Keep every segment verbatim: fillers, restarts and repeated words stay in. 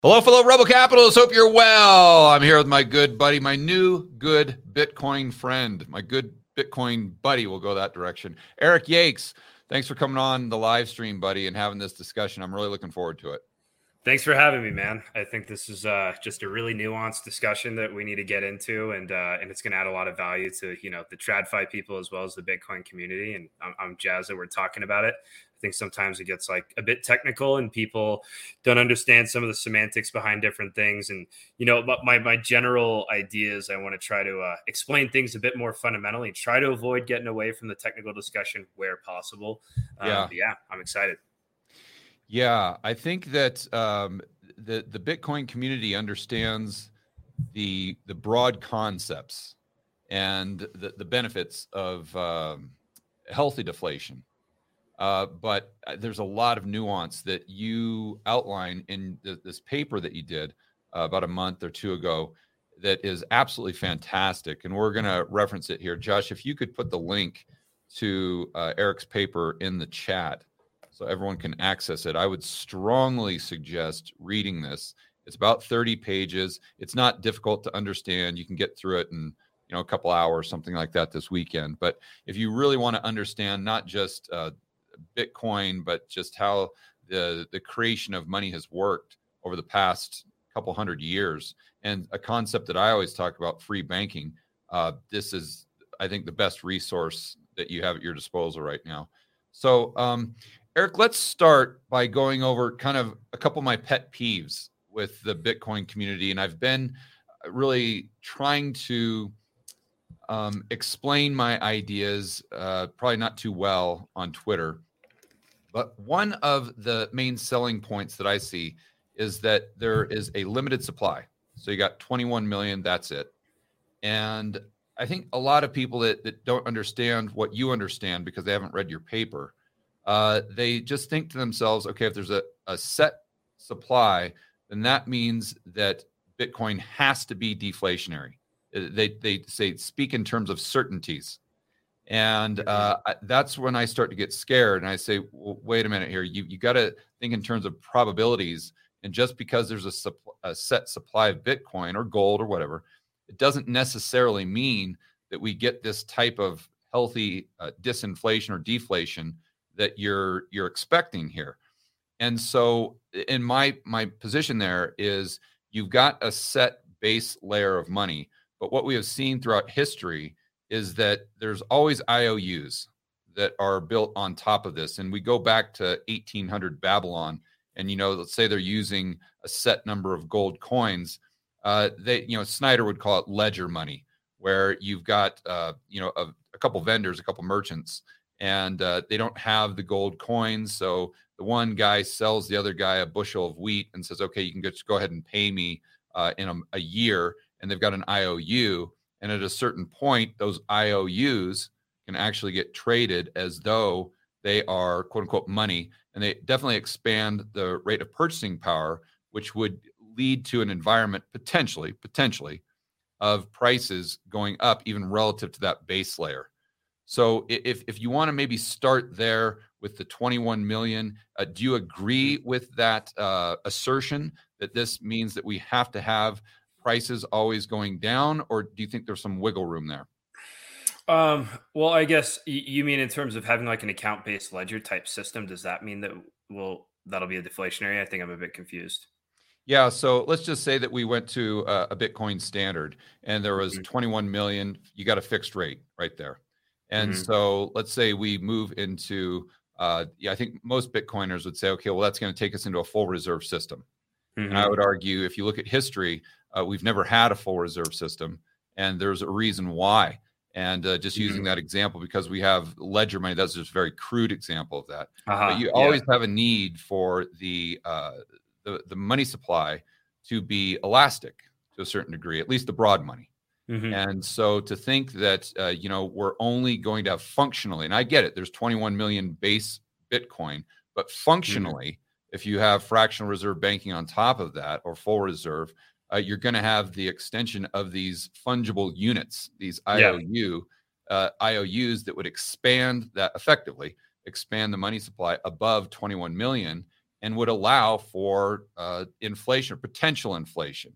Hello, fellow Rebel Capitalists. Hope you're well. I'm here with my good buddy, my new good Bitcoin friend, my good Bitcoin buddy. We'll go that direction. Eric Yakes, thanks for coming on the live stream, buddy, and having this discussion. I'm really looking forward to it. Thanks for having me, man. I think this is uh, just a really nuanced discussion that we need to get into, and uh, and it's going to add a lot of value to you know the TradFi people as well as the Bitcoin community. And I'm, I'm jazzed that we're talking about it. I think sometimes it gets like a bit technical, and people don't understand some of the semantics behind different things. And you know, but my my general idea is I want to try to uh, explain things a bit more fundamentally, try to avoid getting away from the technical discussion where possible. Um, Yeah, yeah, I'm excited. Yeah, I think that um, the the Bitcoin community understands the the broad concepts and the, the benefits of um, healthy deflation. Uh, but there's a lot of nuance that you outline in th- this paper that you did uh, about a month or two ago that is absolutely fantastic. And we're going to reference it here. Josh, if you could put the link to uh, Eric's paper in the chat so everyone can access it, I would strongly suggest reading this. It's about thirty pages. It's not difficult to understand. You can get through it in you know a couple hours, something like that this weekend. But if you really want to understand not just uh, Bitcoin, but just how the the creation of money has worked over the past couple hundred years, and a concept that I always talk about, free banking. Uh, this is, I think, the best resource that you have at your disposal right now. So, um, Eric, let's start by going over kind of a couple of my pet peeves with the Bitcoin community, and I've been really trying to um, explain my ideas, uh, probably not too well on Twitter. But one of the main selling points that I see is that there is a limited supply. So you got twenty-one million, that's it. And I think a lot of people that, that don't understand what you understand because they haven't read your paper, uh, they just think to themselves, okay, if there's a, a set supply, then that means that Bitcoin has to be deflationary. They, they say, speak in terms of certainties. And uh, that's when I start to get scared. And I say, well, wait a minute here. You you got to think in terms of probabilities. And just because there's a, supp- a set supply of Bitcoin or gold or whatever, it doesn't necessarily mean that we get this type of healthy uh, disinflation or deflation that you're you're expecting here. And so in my my position there is you've got a set base layer of money. But what we have seen throughout history is that there's always I O Us that are built on top of this. And we go back to eighteen hundred Babylon, and, you know, let's say they're using a set number of gold coins. Uh, they, you know, Snyder would call it ledger money, where you've got, uh, you know, a, a couple vendors, a couple merchants, and uh, they don't have the gold coins. So the one guy sells the other guy a bushel of wheat and says, okay, you can just go ahead and pay me uh, in a, a year. And they've got an I O U. And at a certain point, those I O Us can actually get traded as though they are, quote unquote, money. And they definitely expand the rate of purchasing power, which would lead to an environment potentially, potentially, of prices going up even relative to that base layer. So if, if you want to maybe start there with the twenty-one million, uh, do you agree with that uh, assertion that this means that we have to have prices always going down, or do you think there's some wiggle room there? Um, well, I guess you mean in terms of having like an account-based ledger type system. Does that mean that will that'll be a deflationary? I think I'm a bit confused. Yeah, so let's just say that we went to a, a Bitcoin standard and there was mm-hmm. twenty-one million, you got a fixed rate right there. And mm-hmm. so let's say we move into, uh, yeah, I think most Bitcoiners would say, okay, well, that's going to take us into a full reserve system. Mm-hmm. And I would argue, if you look at history, uh, we've never had a full reserve system, and there's a reason why. And uh, just mm-hmm. using that example, because we have ledger money, that's just a very crude example of that. Uh-huh. But you yeah. always have a need for the, uh, the the money supply to be elastic to a certain degree, at least the broad money. Mm-hmm. And so to think that, uh, you know, we're only going to have functionally, and I get it, there's twenty-one million base Bitcoin, but functionally, mm-hmm. if you have fractional reserve banking on top of that, or full reserve, uh, you're going to have the extension of these fungible units, these I O U, yeah. uh, I O Us that would expand that effectively, expand the money supply above twenty-one million. and would allow for uh, inflation, potential inflation.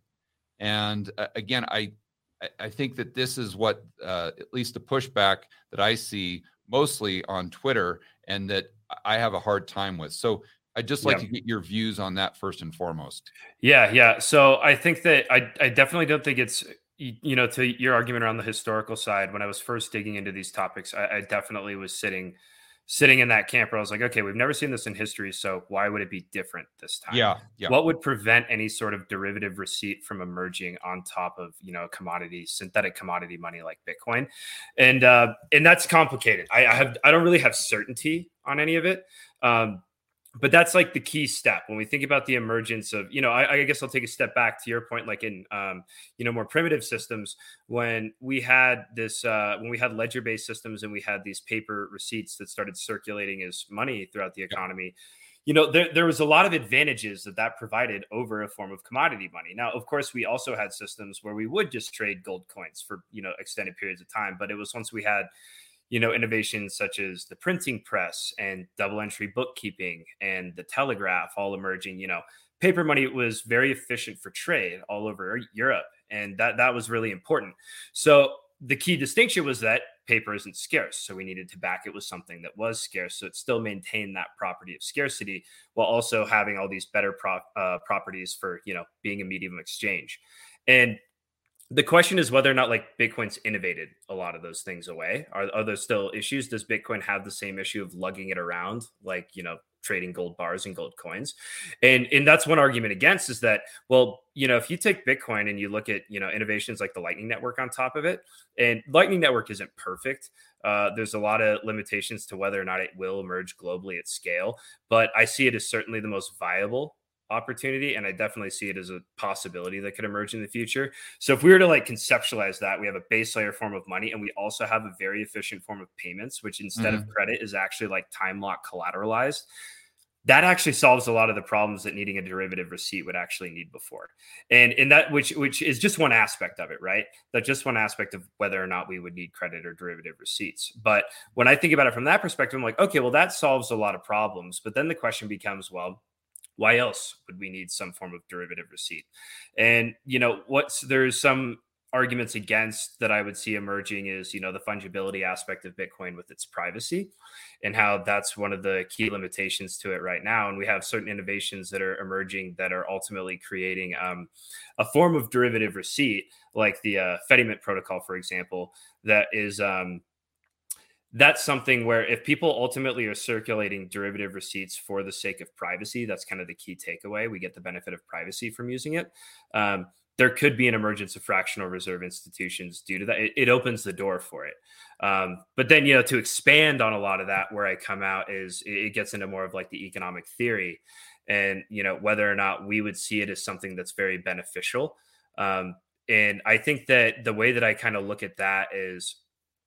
And uh, again, I I think that this is what uh, at least the pushback that I see mostly on Twitter, and that I have a hard time with. So I'd just like Yeah. to get your views on that first and foremost. Yeah, yeah. So I think that I, I definitely don't think it's, you know, to your argument around the historical side, when I was first digging into these topics, I, I definitely was sitting sitting in that camp where I was like, okay, we've never seen this in history, so why would it be different this time? Yeah, yeah. What would prevent any sort of derivative receipt from emerging on top of, you know, commodity, synthetic commodity money like Bitcoin? And uh, and that's complicated. I, I have I don't really have certainty on any of it. Um, but that's like the key step when we think about the emergence of, you know, I, I guess I'll take a step back to your point, like in, um, you know, more primitive systems, when we had this, uh, when we had ledger-based systems and we had these paper receipts that started circulating as money throughout the economy, you know, there, there was a lot of advantages that that provided over a form of commodity money. Now, of course, we also had systems where we would just trade gold coins for, you know, extended periods of time, but it was once we had, you know, innovations such as the printing press and double entry bookkeeping and the telegraph all emerging, you know, paper money was very efficient for trade all over Europe. And that, that was really important. So the key distinction was that paper isn't scarce. So we needed to back it with something that was scarce. So it still maintained that property of scarcity while also having all these better pro- uh, properties for, you know, being a medium of exchange. And the question is whether or not like Bitcoin's innovated a lot of those things away. Are, are there still issues? Does Bitcoin have the same issue of lugging it around, like, you know, trading gold bars and gold coins? And, and that's one argument against is that, well, you know, if you take Bitcoin and you look at, you know, innovations like the Lightning Network on top of it, and Lightning Network isn't perfect. Uh, there's a lot of limitations to whether or not it will emerge globally at scale, but I see it as certainly the most viable opportunity, and I definitely see it as a possibility that could emerge in the future. So if we were to like conceptualize that, we have a base layer form of money, and we also have a very efficient form of payments, which instead mm-hmm. of credit is actually like time lock collateralized. That actually solves a lot of the problems that needing a derivative receipt would actually need before. And in that, which which is just one aspect of it, right? That's just one aspect of whether or not we would need credit or derivative receipts. But when I think about it from that perspective, I'm like, okay, well, that solves a lot of problems. But then the question becomes, well, why else would we need some form of derivative receipt? And, you know, what's there's some arguments against that I would see emerging is, you know, the fungibility aspect of Bitcoin with its privacy and how that's one of the key limitations to it right now. And we have certain innovations that are emerging that are ultimately creating um, a form of derivative receipt, like the uh, Fedimint protocol, for example, that is um, that's something where if people ultimately are circulating derivative receipts for the sake of privacy, that's kind of the key takeaway. We get the benefit of privacy from using it. Um, there could be an emergence of fractional reserve institutions due to that. It, it opens the door for it. Um, but then, you know, to expand on a lot of that, where I come out is it gets into more of like the economic theory and, you know, whether or not we would see it as something that's very beneficial. Um, and I think that the way that I kind of look at that is,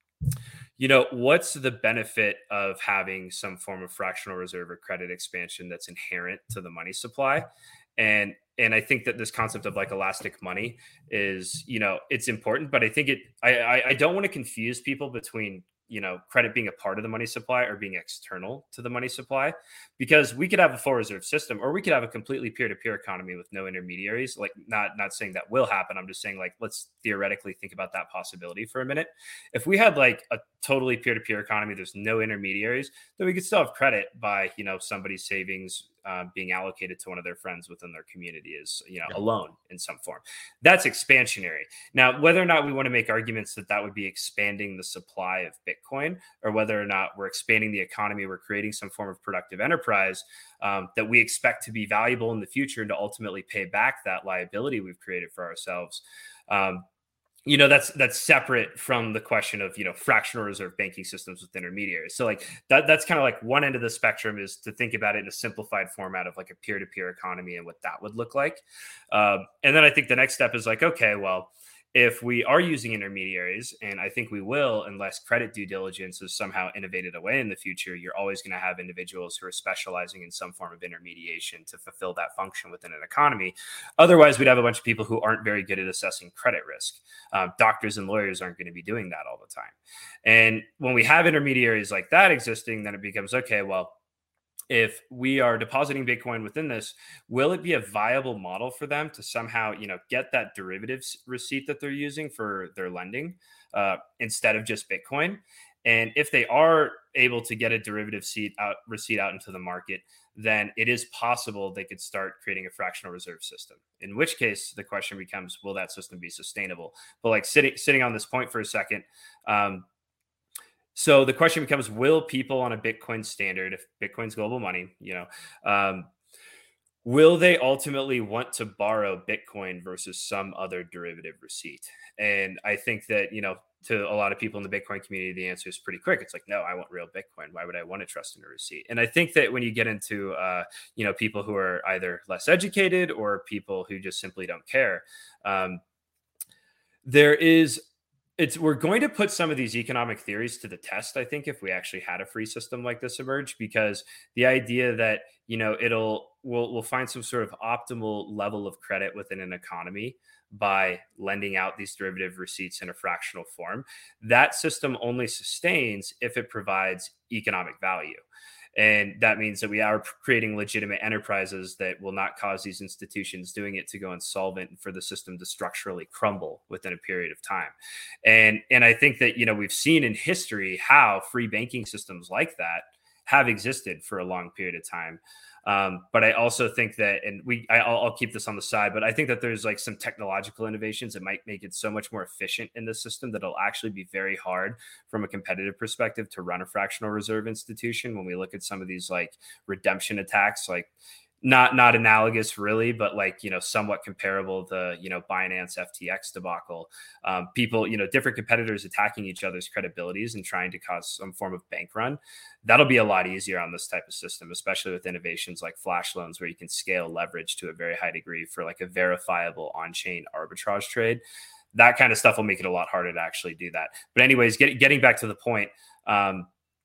you know, what's the benefit of having some form of fractional reserve or credit expansion that's inherent to the money supply? And and I think that this concept of like elastic money is, you know, it's important, but I think it, I, I, I don't want to confuse people between, you know, credit being a part of the money supply or being external to the money supply, because we could have a full reserve system or we could have a completely peer-to-peer economy with no intermediaries. Like not, not saying that will happen. I'm just saying like, let's theoretically think about that possibility for a minute. If we had like a totally peer-to-peer economy, there's no intermediaries, then we could still have credit by, you know, somebody's savings uh, being allocated to one of their friends within their community is, you know, yeah. a loan in some form. That's expansionary. Now, whether or not we want to make arguments that that would be expanding the supply of Bitcoin, or whether or not we're expanding the economy, we're creating some form of productive enterprise um, that we expect to be valuable in the future and to ultimately pay back that liability we've created for ourselves. Um, you know, that's that's separate from the question of, you know, fractional reserve banking systems with intermediaries. So like that that's kind of like one end of the spectrum is to think about it in a simplified format of like a peer-to-peer economy and what that would look like. Um, and then I think the next step is like, okay, well, if we are using intermediaries, and I think we will, unless credit due diligence is somehow innovated away in the future, you're always going to have individuals who are specializing in some form of intermediation to fulfill that function within an economy. Otherwise, we'd have a bunch of people who aren't very good at assessing credit risk. Um, doctors and lawyers aren't going to be doing that all the time. And when we have intermediaries like that existing, then it becomes, okay, well, if we are depositing Bitcoin within this, will it be a viable model for them to somehow, you know, get that derivatives receipt that they're using for their lending uh, instead of just Bitcoin? And if they are able to get a derivative seat out, receipt out into the market, then it is possible they could start creating a fractional reserve system. In which case, the question becomes, will that system be sustainable? But like sitting sitting on this point for a second, um, so the question becomes, will people on a Bitcoin standard, if Bitcoin's global money, you know, um, will they ultimately want to borrow Bitcoin versus some other derivative receipt? And I think that, you know, to a lot of people in the Bitcoin community, the answer is pretty quick. It's like, no, I want real Bitcoin. Why would I want to trust in a receipt? And I think that when you get into, uh, you know, people who are either less educated or people who just simply don't care, um, there is it's we're going to put some of these economic theories to the test, I think, if we actually had a free system like this emerge, because the idea that, you know, it'll we'll we'll find some sort of optimal level of credit within an economy by lending out these derivative receipts in a fractional form, that system only sustains if it provides economic value. And that means that we are creating legitimate enterprises that will not cause these institutions doing it to go insolvent and for the system to structurally crumble within a period of time. And, and I think that, you know, we've seen in history how free banking systems like that have existed for a long period of time. Um, but I also think that, and we, I, I'll, I'll keep this on the side, but I think that there's like some technological innovations that might make it so much more efficient in the system that it'll actually be very hard from a competitive perspective to run a fractional reserve institution. When we look at some of these like redemption attacks, like not not analogous really, but like, you know, somewhat comparable to, you know, Binance F T X debacle. Um, people, you know, different competitors attacking each other's credibilities and trying to cause some form of bank run. That'll be a lot easier on this type of system, especially with innovations like flash loans, where you can scale leverage to a very high degree for like a verifiable on-chain arbitrage trade. That kind of stuff will make it a lot harder to actually do that. But anyways, get, getting back to the point, um,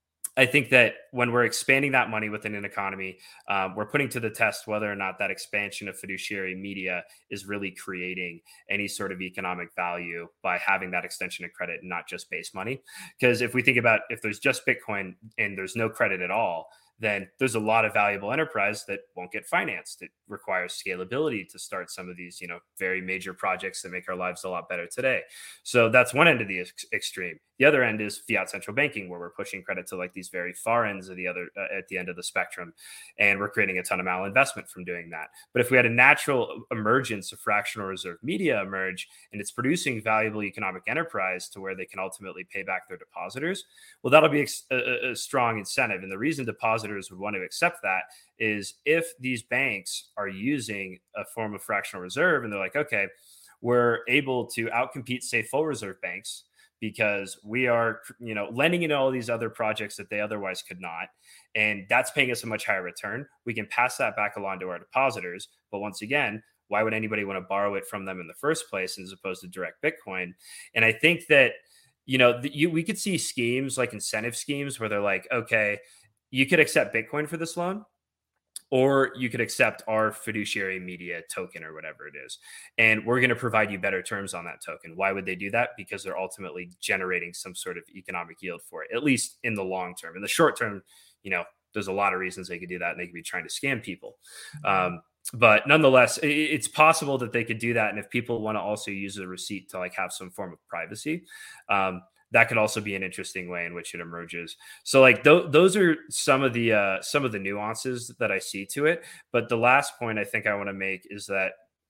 I think that when we're expanding that money within an economy, um, we're putting to the test whether or not that expansion of fiduciary media is really creating any sort of economic value by having that extension of credit and not just base money. Because if we think about if there's just Bitcoin and there's no credit at all, then there's a lot of valuable enterprise that won't get financed. It requires scalability to start some of these, you know, very major projects that make our lives a lot better today. So that's one end of the ex- extreme. The other end is fiat central banking, where we're pushing credit to like these very far ends of the other uh, at the end of the spectrum, and we're creating a ton of malinvestment from doing that. But if we had a natural emergence of fractional reserve media emerge, and it's producing valuable economic enterprise to where they can ultimately pay back their depositors, well, that'll be a, a strong incentive. And the reason depositors would want to accept that is if these banks are using a form of fractional reserve, and they're like, okay, we're able to outcompete, say, full reserve banks, because we are, you know, lending into all these other projects that they otherwise could not. And that's paying us a much higher return. We can pass that back along to our depositors. But once again, why would anybody want to borrow it from them in the first place as opposed to direct Bitcoin? And I think that, you know, the, you, we could see schemes like incentive schemes where they're like, okay, you could accept Bitcoin for this loan, or you could accept our fiduciary media token or whatever it is. And we're going to provide you better terms on that token. Why would they do that? Because they're ultimately generating some sort of economic yield for it, at least in the long term. In the short term, you know, there's a lot of reasons they could do that, and they could be trying to scam people. Um, but nonetheless, it, it's possible that they could do that. And if people want to also use a receipt to like have some form of privacy, um, that could also be an interesting way in which it emerges. So like th- those are some of the uh, some of the nuances that I see to it. But the last point I think I want to make is that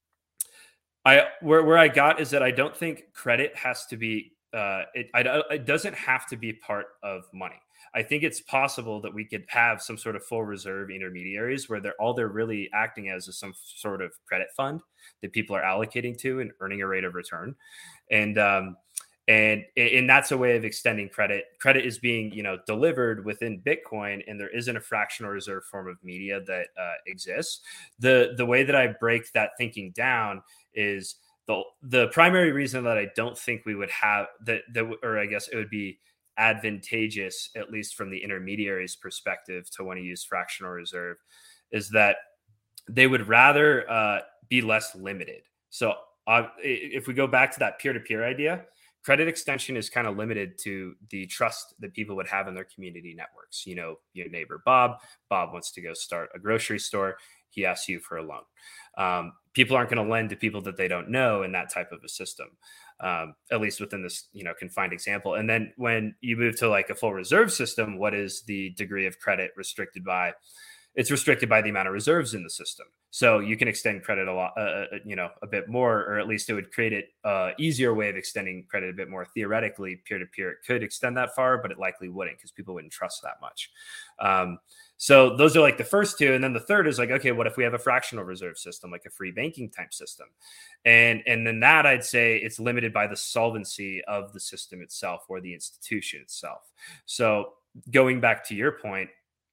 I where where I got is that I don't think credit has to be uh, it, I, it doesn't have to be part of money. I think it's possible that we could have some sort of full reserve intermediaries where they're all they're really acting as is some sort of credit fund that people are allocating to and earning a rate of return. And um, And, and that's a way of extending credit. Credit is being, you know, delivered within Bitcoin, and there isn't a fractional reserve form of media that uh, exists. The the way that I break that thinking down is the the primary reason that I don't think we would have that, that or I guess it would be advantageous, at least from the intermediary's perspective, to want to use fractional reserve, is that they would rather uh, be less limited. So uh, if we go back to that peer-to-peer idea, credit extension is kind of limited to the trust that people would have in their community networks. You know, your neighbor Bob, Bob wants to go start a grocery store. He asks you for a loan. Um, people aren't going to lend to people that they don't know in that type of a system, um, at least within this, you know, confined example. And then when you move to like a full reserve system, what is the degree of credit restricted by? It's restricted by the amount of reserves in the system. So you can extend credit a lot, uh, you know, a bit more, or at least it would create an uh, easier way of extending credit a bit more. Theoretically, peer-to-peer, it could extend that far, but it likely wouldn't because people wouldn't trust that much. Um, so those are like the first two. And then the third is like, okay, what if we have a fractional reserve system, like a free banking type system? And, and then that I'd say it's limited by the solvency of the system itself or the institution itself. So going back to your point,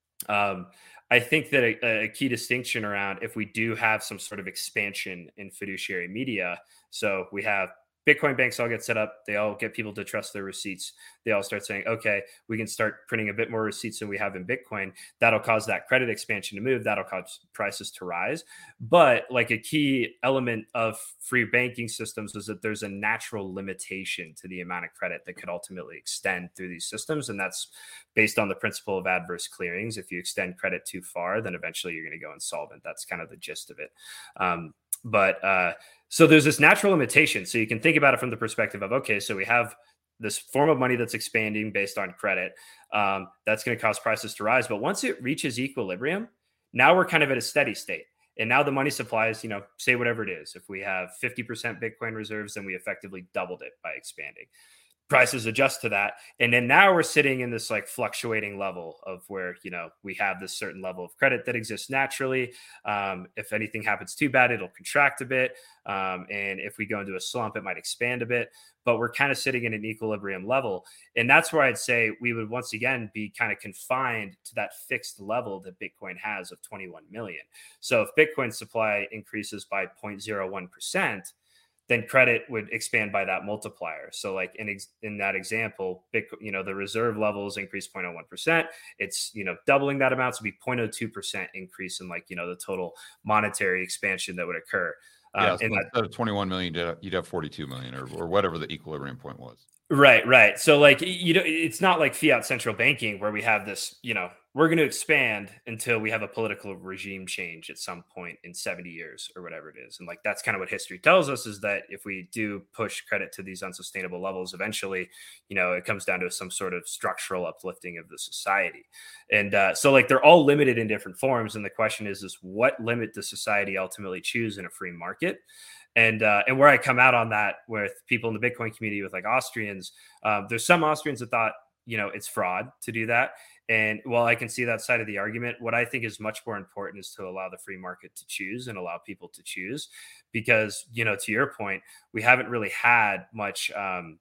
um, I think that a, a key distinction around if we do have some sort of expansion in fiduciary media, so we have Bitcoin banks all get set up. They all get people to trust their receipts. They all start saying, okay, we can start printing a bit more receipts than we have in Bitcoin. That'll cause that credit expansion to move. That'll cause prices to rise. But like a key element of free banking systems is that there's a natural limitation to the amount of credit that could ultimately extend through these systems. And that's based on the principle of adverse clearings. If you extend credit too far, then eventually you're going to go insolvent. That's kind of the gist of it. Um, but uh, so there's this natural limitation. So you can think about it from the perspective of, okay, so we have this form of money that's expanding based on credit. Um, that's going to cause prices to rise. But once it reaches equilibrium, now we're kind of at a steady state. And now the money supply is, you know, say whatever it is. If we have fifty percent Bitcoin reserves, then we effectively doubled it by expanding. Prices adjust to that. And then now we're sitting in this like fluctuating level of where, you know, we have this certain level of credit that exists naturally. Um, if anything happens too bad, it'll contract a bit. Um, and if we go into a slump, it might expand a bit, but we're kind of sitting in an equilibrium level. And that's where I'd say we would once again be kind of confined to that fixed level that Bitcoin has of twenty-one million. So if Bitcoin supply increases by zero point zero one percent, then credit would expand by that multiplier. So like in ex- in that example, Bitcoin, you know, the reserve levels increase zero point zero one percent. It's, you know, doubling that amount. So it'd be zero point zero two percent increase in like, you know, the total monetary expansion that would occur. Yeah, Um, so and that, instead of twenty-one million, you'd have, you'd have forty-two million or, or whatever the equilibrium point was. Right, right. So like, you know, it's not like fiat central banking where we have this, you know, we're going to expand until we have a political regime change at some point in seventy years or whatever it is. And like, that's kind of what history tells us, is that if we do push credit to these unsustainable levels, eventually, you know, it comes down to some sort of structural uplifting of the society. And uh, so like, they're all limited in different forms. And the question is, is what limit does society ultimately choose in a free market? And uh, and where I come out on that with people in the Bitcoin community, with like Austrians, um, there's some Austrians that thought, you know, it's fraud to do that. And while I can see that side of the argument, what I think is much more important is to allow the free market to choose and allow people to choose, because, you know, to your point, we haven't really had much, um,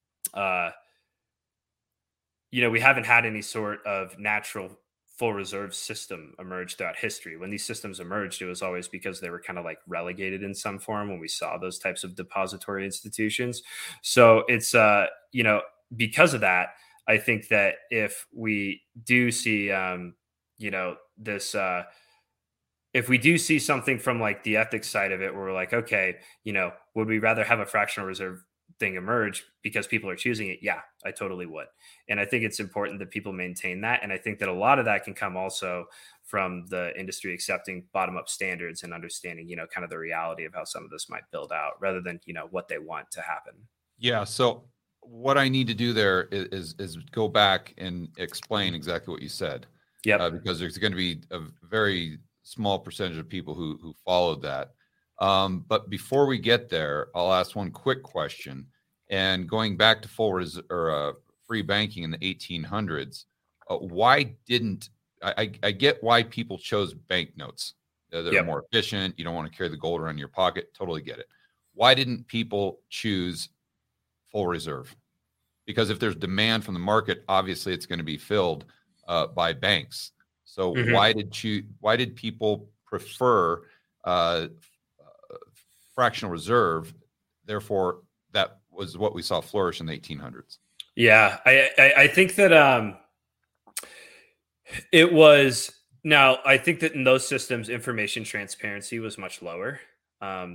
uh, you know, we haven't had any sort of natural full reserve system emerge throughout history. When these systems emerged, it was always because they were kind of like relegated in some form when we saw those types of depository institutions. So it's, uh, you know, because of that, I think that if we do see, um, you know, this, uh, if we do see something from like the ethics side of it, where we're like, okay, you know, would we rather have a fractional reserve thing emerge because people are choosing it? Yeah, I totally would. And I think it's important that people maintain that. And I think that a lot of that can come also from the industry accepting bottom up standards and understanding, you know, kind of the reality of how some of this might build out, rather than, you know, what they want to happen. Yeah. So what I need to do there is, is, is go back and explain exactly what you said. Yeah. Uh, because there's going to be a very small percentage of people who, who followed that. Um, but before we get there, I'll ask one quick question. And going back to full res- or uh, free banking in the eighteen hundreds, uh, why didn't I, I, I get why people chose banknotes? Uh, they're yep. more efficient. You don't want to carry the gold around in your pocket. Totally get it. Why didn't people choose full reserve? Because if there's demand from the market, obviously it's going to be filled uh, by banks. So mm-hmm. why did you? Why did people prefer uh, fractional reserve? Therefore, that was what we saw flourish in the eighteen hundreds. Yeah, I, I, I think that um, it was. Now, I think that in those systems, information transparency was much lower. Um,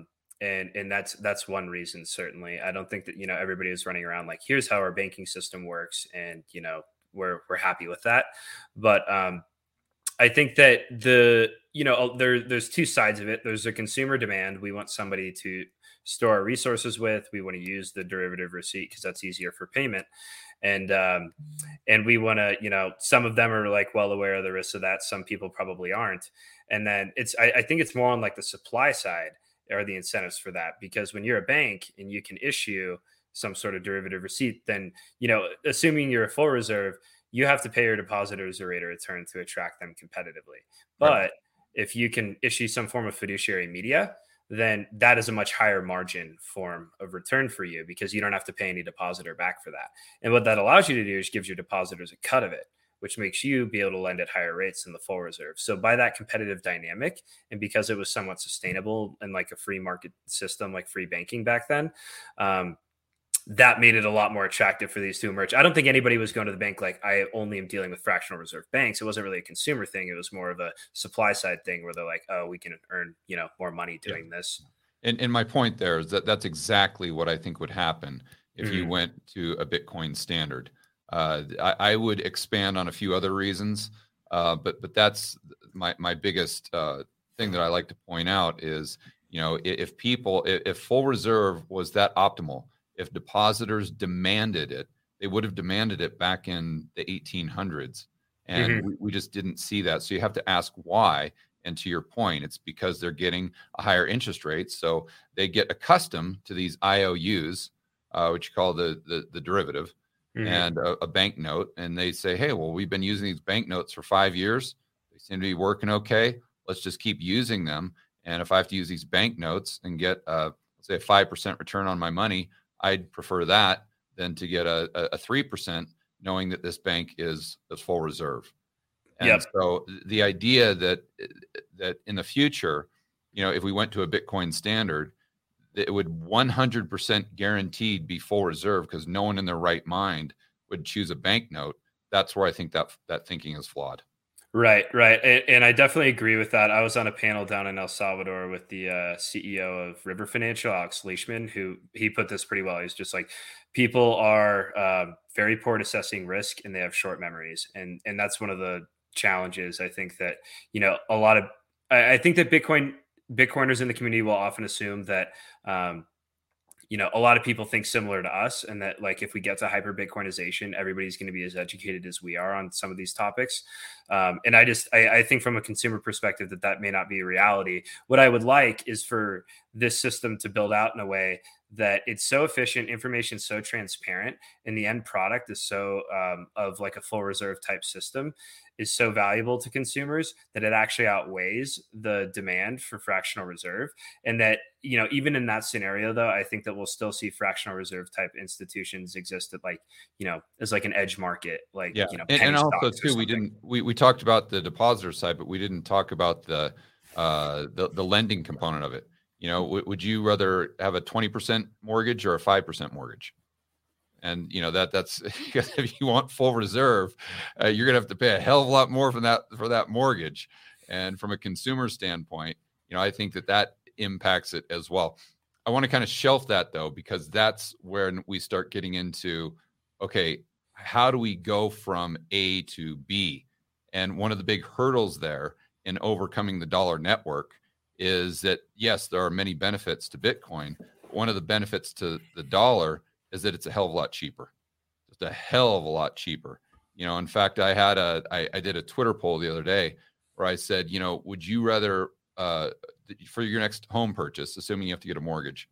And and that's that's one reason, certainly. I don't think that, you know, everybody is running around like, here's how our banking system works, and you know, we're we're happy with that. But um I think that the, you know, there there's two sides of it. There's a consumer demand. We want somebody to store our resources with. We want to use the derivative receipt because that's easier for payment. And um, and we want to, you know, some of them are like well aware of the risks of that. Some people probably aren't. And then it's, I, I think it's more on like the supply side are the incentives for that, because when you're a bank and you can issue some sort of derivative receipt, then, you know, assuming you're a full reserve, you have to pay your depositors a rate of return to attract them competitively. But right. if you can issue some form of fiduciary media, then that is a much higher margin form of return for you, because you don't have to pay any depositor back for that. And what that allows you to do is gives your depositors a cut of it, which makes you be able to lend at higher rates than the full reserve. So by that competitive dynamic, and because it was somewhat sustainable and like a free market system, like free banking back then, um, that made it a lot more attractive for these to emerge. I don't think anybody was going to the bank like, I only am dealing with fractional reserve banks. It wasn't really a consumer thing. It was more of a supply side thing where they're like, oh, we can earn, you know, more money doing yeah. this. And, and my point there is that that's exactly what I think would happen if mm-hmm. you went to a Bitcoin standard. Uh, I, I would expand on a few other reasons, uh, but but that's my my biggest uh, thing that I like to point out is, you know, if, if people, if, if full reserve was that optimal, if depositors demanded it, they would have demanded it back in the eighteen hundreds. And mm-hmm. we, we just didn't see that. So you have to ask why. And to your point, it's because they're getting a higher interest rate. So they get accustomed to these I O Us, uh, which you call the, the, the derivative, mm-hmm. and a, a bank note. And they say, hey, well, we've been using these bank notes for five years. They seem to be working okay. Let's just keep using them. And if I have to use these bank notes and get, uh, let's say, a five percent return on my money, I'd prefer that than to get a, a three percent, knowing that this bank is, is full reserve. And yep. so the idea that that in the future, you know, if we went to a Bitcoin standard, it would one hundred percent guaranteed be full reserve, because no one in their right mind would choose a bank note. That's where I think that that thinking is flawed. Right, right. And, and I definitely agree with that. I was on a panel down in El Salvador with the uh, C E O of River Financial, Alex Leishman, who he put this pretty well. He's just like, people are um, very poor at assessing risk, and they have short memories. And and that's one of the challenges. I think that, you know, a lot of, I, I think that Bitcoin, Bitcoiners in the community will often assume that, um, you know, a lot of people think similar to us, and that like if we get to hyper Bitcoinization, everybody's going to be as educated as we are on some of these topics. Um, and I just, I, I think from a consumer perspective that that may not be a reality. What I would like is for this system to build out in a way that it's so efficient, information so transparent, and the end product is so um, of like a full reserve type system is so valuable to consumers that it actually outweighs the demand for fractional reserve. And that, you know, even in that scenario, though, I think that we'll still see fractional reserve type institutions exist at like, you know, as like an edge market, like, yeah. you know, and, and also too, we didn't, we, we talked about the depositor side, but we didn't talk about the, uh, the, the lending component of it. You know, w- would you rather have a twenty percent mortgage or a five percent mortgage? And, you know, that that's because if you want full reserve, uh, you're going to have to pay a hell of a lot more for that, for that mortgage. And from a consumer standpoint, you know, I think that that impacts it as well. I want to kind of shelf that, though, because that's where we start getting into, okay, how do we go from A to B? And one of the big hurdles there in overcoming the dollar network is that, yes, there are many benefits to Bitcoin. But one of the benefits to the dollar is that it's a hell of a lot cheaper. Just a hell of a lot cheaper. You know, in fact, I had a, I, I did a Twitter poll the other day where I said, you know, would you rather, uh, for your next home purchase, assuming you have to get a mortgage,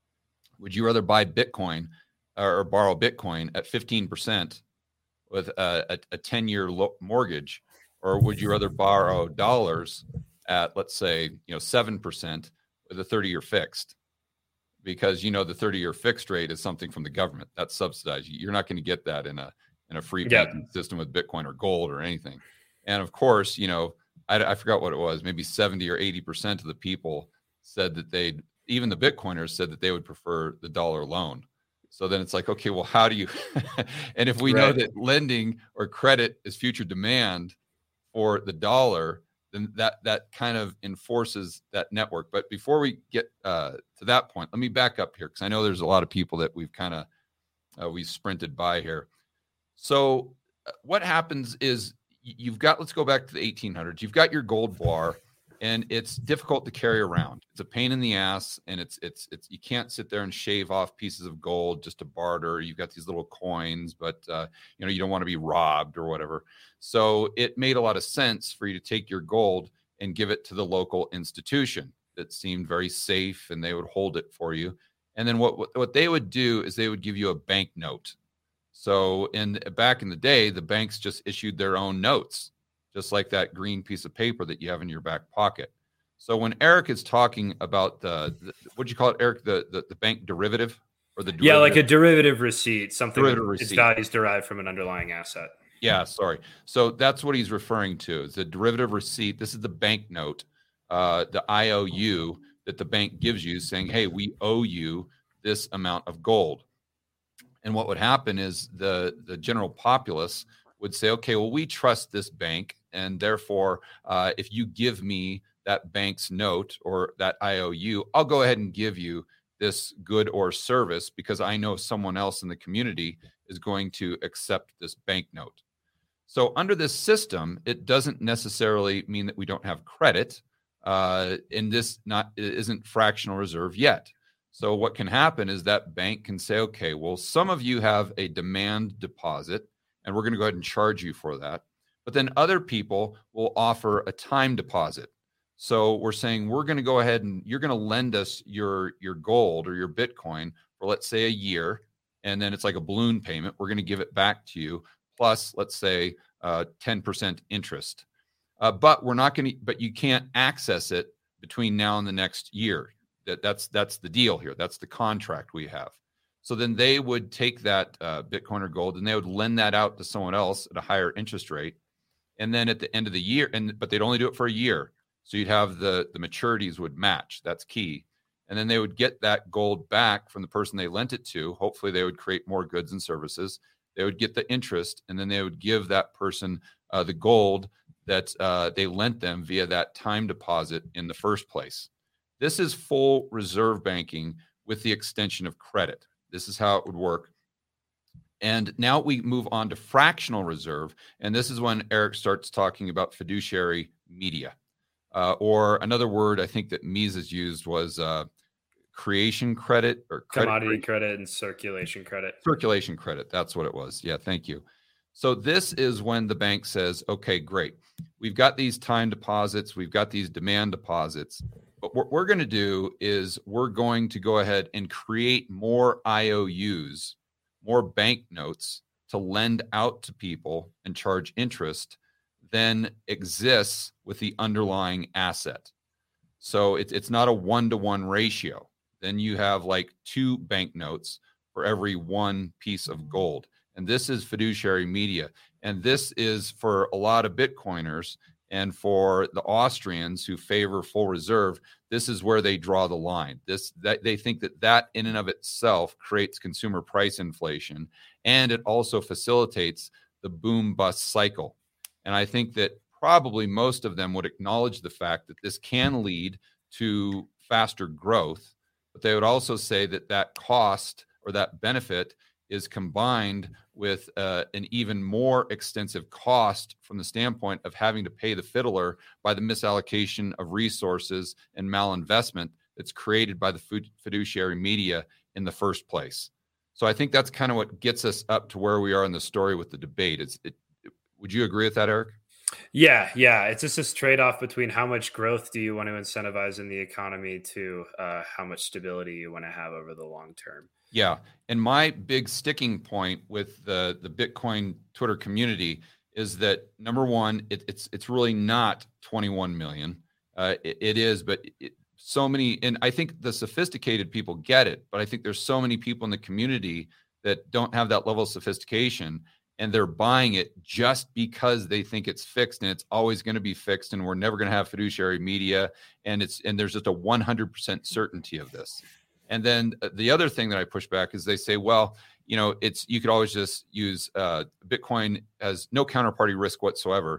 would you rather buy Bitcoin or, or borrow Bitcoin at fifteen percent with a, a, a ten year lo- mortgage, or would you rather borrow dollars at, let's say, you know, seven percent with a thirty year fixed? Because, you know, the thirty year fixed rate is something from the government that's subsidized. You're not going to get that in a, in a free yeah. banking system with Bitcoin or gold or anything. And of course, you know, I, I forgot what it was, maybe seventy or eighty percent of the people said that they'd, even the Bitcoiners said that they would prefer the dollar loan. So then it's like, okay, well, how do you, and if we right. know that lending or credit is future demand for the dollar, then that that kind of enforces that network. But before we get uh, to that point, let me back up here, because I know there's a lot of people that we've kind of uh, we've sprinted by here. So uh, what happens is you've got, let's go back to the eighteen hundreds. You've got your gold bar, and it's difficult to carry around. It's a pain in the ass, and it's it's it's you can't sit there and shave off pieces of gold just to barter. You've got these little coins, but uh, you know, you don't want to be robbed or whatever. So it made a lot of sense for you to take your gold and give it to the local institution that seemed very safe, and they would hold it for you. And then what what, what they would do is they would give you a bank note. So in back in the day, the banks just issued their own notes, just like that green piece of paper that you have in your back pocket. So when Eric is talking about the, the what'd you call it, Eric, the, the the bank derivative or the derivative? Yeah, like a derivative receipt, something derivative its receipt. value is derived from an underlying asset. Yeah, sorry. So that's what he's referring to, is the derivative receipt. This is the bank note, uh, the I O U that the bank gives you, saying, hey, we owe you this amount of gold. And what would happen is the, the general populace would say, okay, well, we trust this bank, and therefore, uh, if you give me that bank's note or that I O U, I'll go ahead and give you this good or service because I know someone else in the community is going to accept this bank note. So under this system, it doesn't necessarily mean that we don't have credit, uh, and this not isn't fractional reserve yet. So what can happen is that bank can say, okay, well, some of you have a demand deposit, and we're going to go ahead and charge you for that. But then other people will offer a time deposit. So we're saying we're going to go ahead and you're going to lend us your, your gold or your Bitcoin for, let's say, a year. And then it's like a balloon payment. We're going to give it back to you, plus, let's say, uh, ten percent interest. Uh, but we're not going to, but you can't access it between now and the next year. That that's that's the deal here. That's the contract we have. So then they would take that uh, Bitcoin or gold, and they would lend that out to someone else at a higher interest rate. And then at the end of the year, and but they'd only do it for a year. So you'd have the the maturities would match. That's key. And then they would get that gold back from the person they lent it to. Hopefully they would create more goods and services. They would get the interest, and then they would give that person uh, the gold that uh, they lent them via that time deposit in the first place. This is full reserve banking with the extension of credit. This is how it would work. And now we move on to fractional reserve. And this is when Eric starts talking about fiduciary media. Uh, or another word I think that Mises used was uh, creation credit or credit commodity credit. credit and circulation credit. Circulation credit. That's what it was. Yeah, thank you. So this is when the bank says, okay, great. We've got these time deposits. We've got these demand deposits. But what we're going to do is we're going to go ahead and create more I O Us, more bank notes to lend out to people and charge interest than exists with the underlying asset. So it's it's not a one-to-one ratio. Then you have like two bank notes for every one piece of gold. And this is fiduciary media. And this is for a lot of Bitcoiners and for the Austrians who favor full reserve, this is where they draw the line. This that they think that that in and of itself creates consumer price inflation, and it also facilitates the boom bust cycle. And I think that probably most of them would acknowledge the fact that this can lead to faster growth, but they would also say that that cost or that benefit is combined with uh, an even more extensive cost from the standpoint of having to pay the fiddler by the misallocation of resources and malinvestment that's created by the fiduciary media in the first place. So I think that's kind of what gets us up to where we are in the story with the debate. It's, it, would you agree with that, Eric? Yeah, yeah. It's just this trade-off between how much growth do you want to incentivize in the economy to uh, how much stability you want to have over the long term. Yeah. And my big sticking point with the, the Bitcoin Twitter community is that, number one, it, it's it's really not twenty-one million. Uh, it, it is, but it, so many, and I think the sophisticated people get it, but I think there's so many people in the community that don't have that level of sophistication, and they're buying it just because they think it's fixed and it's always going to be fixed, and we're never going to have fiduciary media, and it's and there's just a one hundred percent certainty of this. And then the other thing that I push back is they say, well, you know, it's you could always just use uh, Bitcoin as no counterparty risk whatsoever.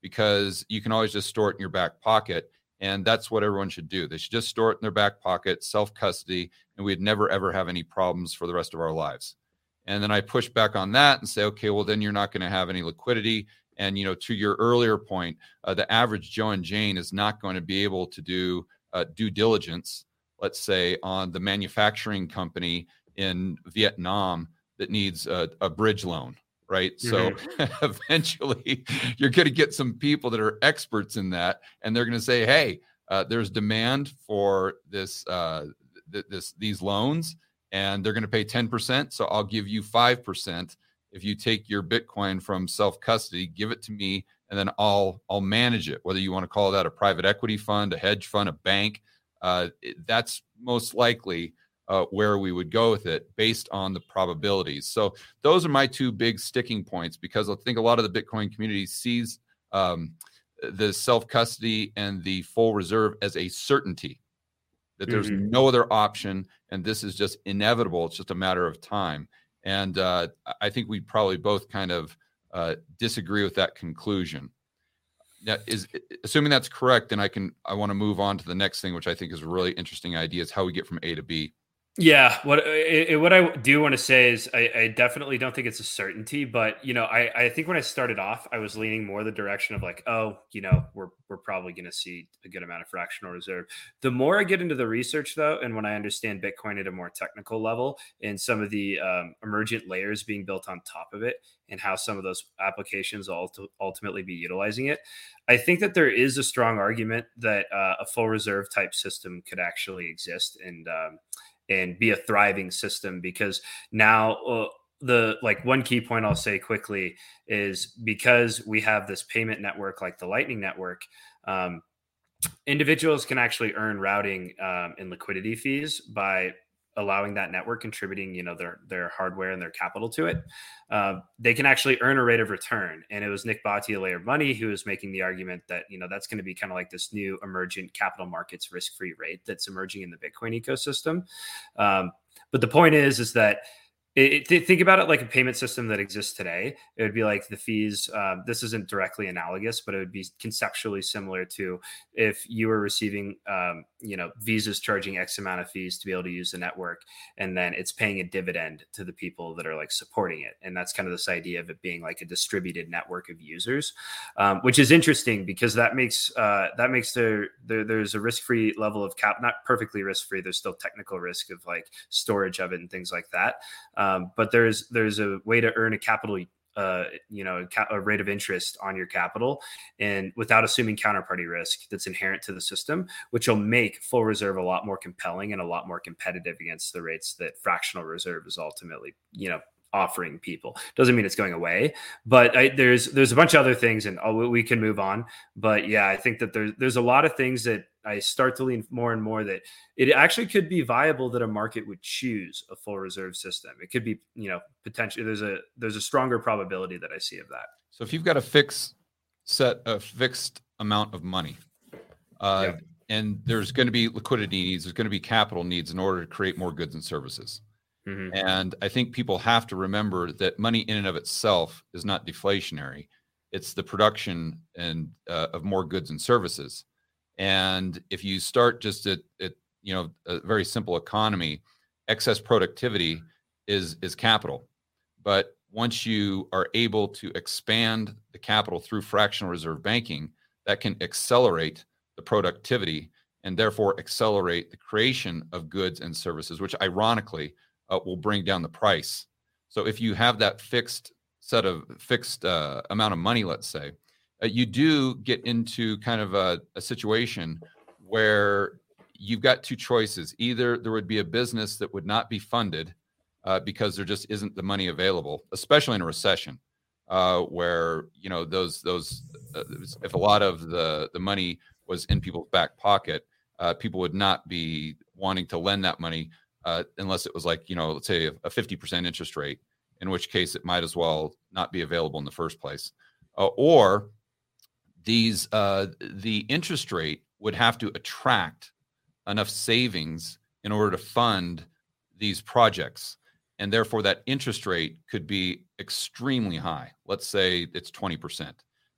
because you can always just store it in your back pocket. And that's what everyone should do. They should just store it in their back pocket, self-custody, and we'd never, ever have any problems for the rest of our lives. And then I push back on that and say, okay, well, then you're not going to have any liquidity. And, you know, to your earlier point, uh, the average Joe and Jane is not going to be able to do uh, due diligence, let's say, on the manufacturing company in Vietnam that needs a, a bridge loan. Right. Mm-hmm. So eventually you're going to get some people that are experts in that. And they're going to say, hey, uh, there's demand for this, uh, th- this, these loans, and they're going to pay ten percent. So I'll give you five percent. If you take your Bitcoin from self-custody, give it to me, and then I'll, I'll manage it. Whether you want to call that a private equity fund, a hedge fund, a bank, uh, that's most likely Uh, where we would go with it based on the probabilities. So those are my two big sticking points, because I think a lot of the Bitcoin community sees um, the self-custody and the full reserve as a certainty, that there's mm-hmm. no other option, and this is just inevitable. It's just a matter of time. And uh, I think we probably both kind of uh, disagree with that conclusion. Now, is assuming that's correct, then I can I want to move on to the next thing, which I think is a really interesting idea, is how we get from A to B. Yeah, what it, what I do want to say is I, I definitely don't think it's a certainty, but you know, I, I think when I started off, I was leaning more the direction of like, oh, you know, we're we're probably going to see a good amount of fractional reserve. The more I get into the research, though, and when I understand Bitcoin at a more technical level and some of the um, emergent layers being built on top of it, and how some of those applications will ultimately be utilizing it, I think that there is a strong argument that uh, a full reserve type system could actually exist and um, and be a thriving system, because now uh, the like one key point I'll say quickly is, because we have this payment network like the Lightning Network, um, individuals can actually earn routing um, and liquidity fees by allowing that network contributing, you know, their their hardware and their capital to it. Uh, they can actually earn a rate of return. And it was Nick Bhatia, Layer Money, who was making the argument that, you know, that's going to be kind of like this new emergent capital markets risk-free rate that's emerging in the Bitcoin ecosystem. Um, but the point is, is that It, it, think about it like a payment system that exists today. It would be like the fees. Um, this isn't directly analogous, but it would be conceptually similar to if you were receiving, um, you know, Visa's charging X amount of fees to be able to use the network, and then it's paying a dividend to the people that are like supporting it. And that's kind of this idea of it being like a distributed network of users, um, which is interesting because that makes uh, that makes there, there there's a risk-free level of cap, not perfectly risk-free. There's still technical risk of like storage of it and things like that. Um, but there's there's a way to earn a capital, uh, you know, a rate of interest on your capital, and without assuming counterparty risk that's inherent to the system, which will make full reserve a lot more compelling and a lot more competitive against the rates that fractional reserve is ultimately, you know, offering people. Doesn't mean it's going away, but I, there's there's a bunch of other things, and oh, we can move on. But yeah, I think that there's there's a lot of things that I start to lean more and more that it actually could be viable that a market would choose a full reserve system. It could be, you know, potentially there's a there's a stronger probability that I see of that. So if you've got a fixed set, a fixed amount of money, uh, yeah. and there's going to be liquidity needs, there's going to be capital needs in order to create more goods and services. Mm-hmm. And I think people have to remember that money in and of itself is not deflationary. It's the production and uh, of more goods and services. And if you start just at, at, you know, a very simple economy, excess productivity is is capital. But once you are able to expand the capital through fractional reserve banking, that can accelerate the productivity and therefore accelerate the creation of goods and services, which ironically uh, will bring down the price. So if you have that fixed set of fixed uh, amount of money, let's say, uh, you do get into kind of a, a situation where you've got two choices. Either there would be a business that would not be funded uh, because there just isn't the money available, especially in a recession, uh, where, you know, those those uh, if a lot of the the money was in people's back pocket, uh, people would not be wanting to lend that money uh, unless it was like, you know, let's say a fifty percent interest rate, in which case it might as well not be available in the first place. Uh, or these uh, the interest rate would have to attract enough savings in order to fund these projects. And therefore that interest rate could be extremely high. Let's say it's twenty percent.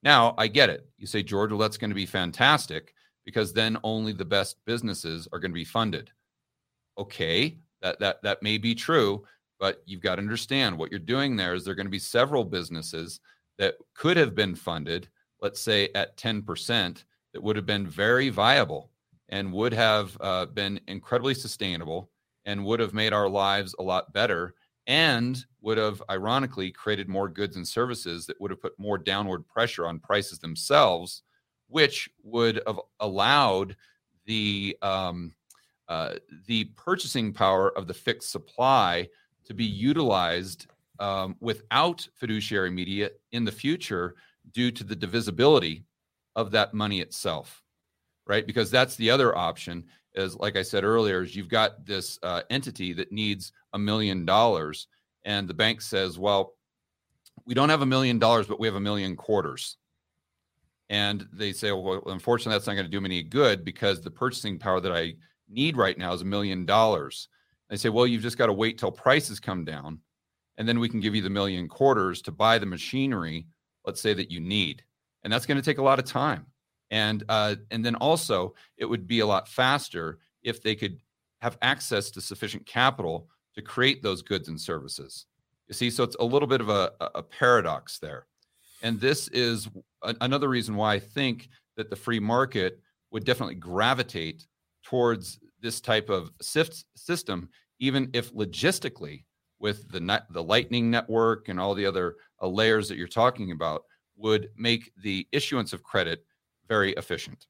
Now, I get it. You say, George, well, that's going to be fantastic because then only the best businesses are going to be funded. Okay, that that that may be true, but you've got to understand what you're doing there is there are going to be several businesses that could have been funded, let's say at ten percent, that would have been very viable and would have uh, been incredibly sustainable and would have made our lives a lot better and would have, ironically, created more goods and services that would have put more downward pressure on prices themselves, which would have allowed the um, uh, the purchasing power of the fixed supply to be utilized um, without fiduciary media in the future due to the divisibility of that money itself, right? Because that's the other option is, like I said earlier, is you've got this uh, entity that needs a million dollars and the bank says, well, we don't have a million dollars, but we have a million quarters. And they say, well, unfortunately, that's not going to do me any good because the purchasing power that I need right now is a million dollars. They say, well, you've just got to wait till prices come down and then we can give you the million quarters to buy the machinery, let's say, that you need. And that's going to take a lot of time. And uh, and then also it would be a lot faster if they could have access to sufficient capital to create those goods and services. You see, so it's a little bit of a, a paradox there. And this is a, another reason why I think that the free market would definitely gravitate towards this type of sift system, even if logistically with the net, the Lightning Network and all the other uh, layers that you're talking about would make the issuance of credit very efficient.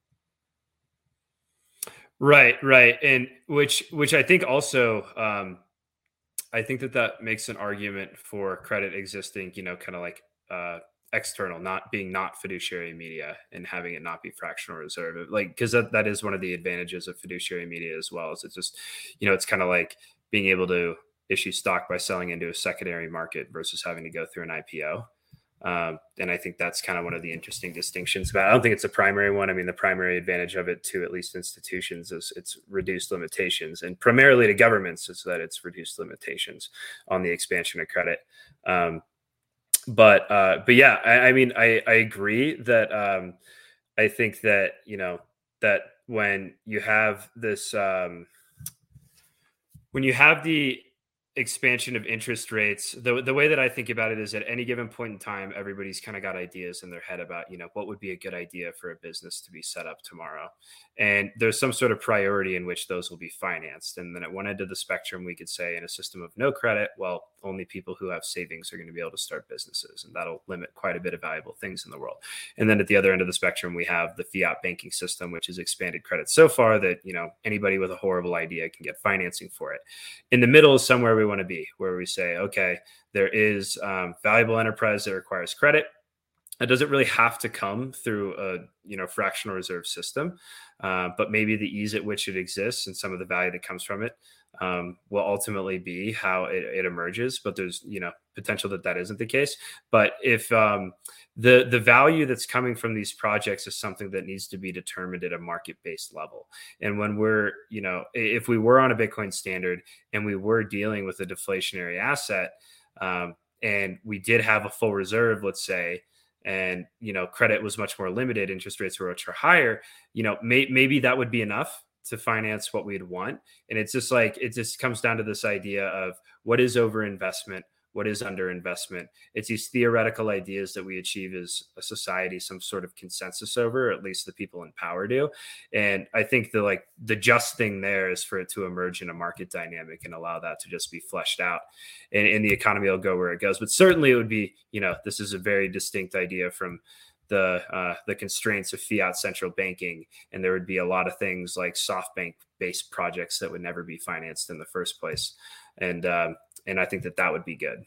Right, right. And which, which I think also, um, I think that that makes an argument for credit existing, you know, kind of like uh, external, not being not fiduciary media and having it not be fractional reserve. Like, because that, that is one of the advantages of fiduciary media as well. Is it's just, you know, it's kind of like being able to issue stock by selling into a secondary market versus having to go through an I P O. Um, and I think that's kind of one of the interesting distinctions. But I don't think it's a primary one. I mean, the primary advantage of it to at least institutions is it's reduced limitations, and primarily to governments is that it's reduced limitations on the expansion of credit. Um, but uh, but yeah, I, I mean, I, I agree that um, I think that, you know, that when you have this, um, when you have the expansion of interest rates, the the way that I think about it is at any given point in time, everybody's kind of got ideas in their head about, you know, what would be a good idea for a business to be set up tomorrow. And there's some sort of priority in which those will be financed. And then at one end of the spectrum, we could say in a system of no credit, well, only people who have savings are going to be able to start businesses. And that'll limit quite a bit of valuable things in the world. And then at the other end of the spectrum, we have the fiat banking system, which has expanded credit so far that, you know, anybody with a horrible idea can get financing for it. In the middle is somewhere we want to be, where we say, okay, there is um, valuable enterprise that requires credit. It doesn't really have to come through a, you know, fractional reserve system, uh, but maybe the ease at which it exists and some of the value that comes from it um, will ultimately be how it, it emerges. But there's, you know, potential that that isn't the case. But if um, the the value that's coming from these projects is something that needs to be determined at a market-based level, and when we're, you know, if we were on a Bitcoin standard and we were dealing with a deflationary asset, um, and we did have a full reserve, let's say, and, you know, credit was much more limited, interest rates were much higher, you know, may, maybe that would be enough to finance what we'd want. And it's just like, it just comes down to this idea of what is overinvestment, what is underinvestment. It's these theoretical ideas that we achieve as a society some sort of consensus over, or at least the people in power do. And I think the like the just thing there is for it to emerge in a market dynamic and allow that to just be fleshed out, and, and the economy will go where it goes. But certainly it would be, you know, this is a very distinct idea from the uh, the constraints of fiat central banking, and there would be a lot of things like SoftBank based projects that would never be financed in the first place. And um, and I think that that would be good.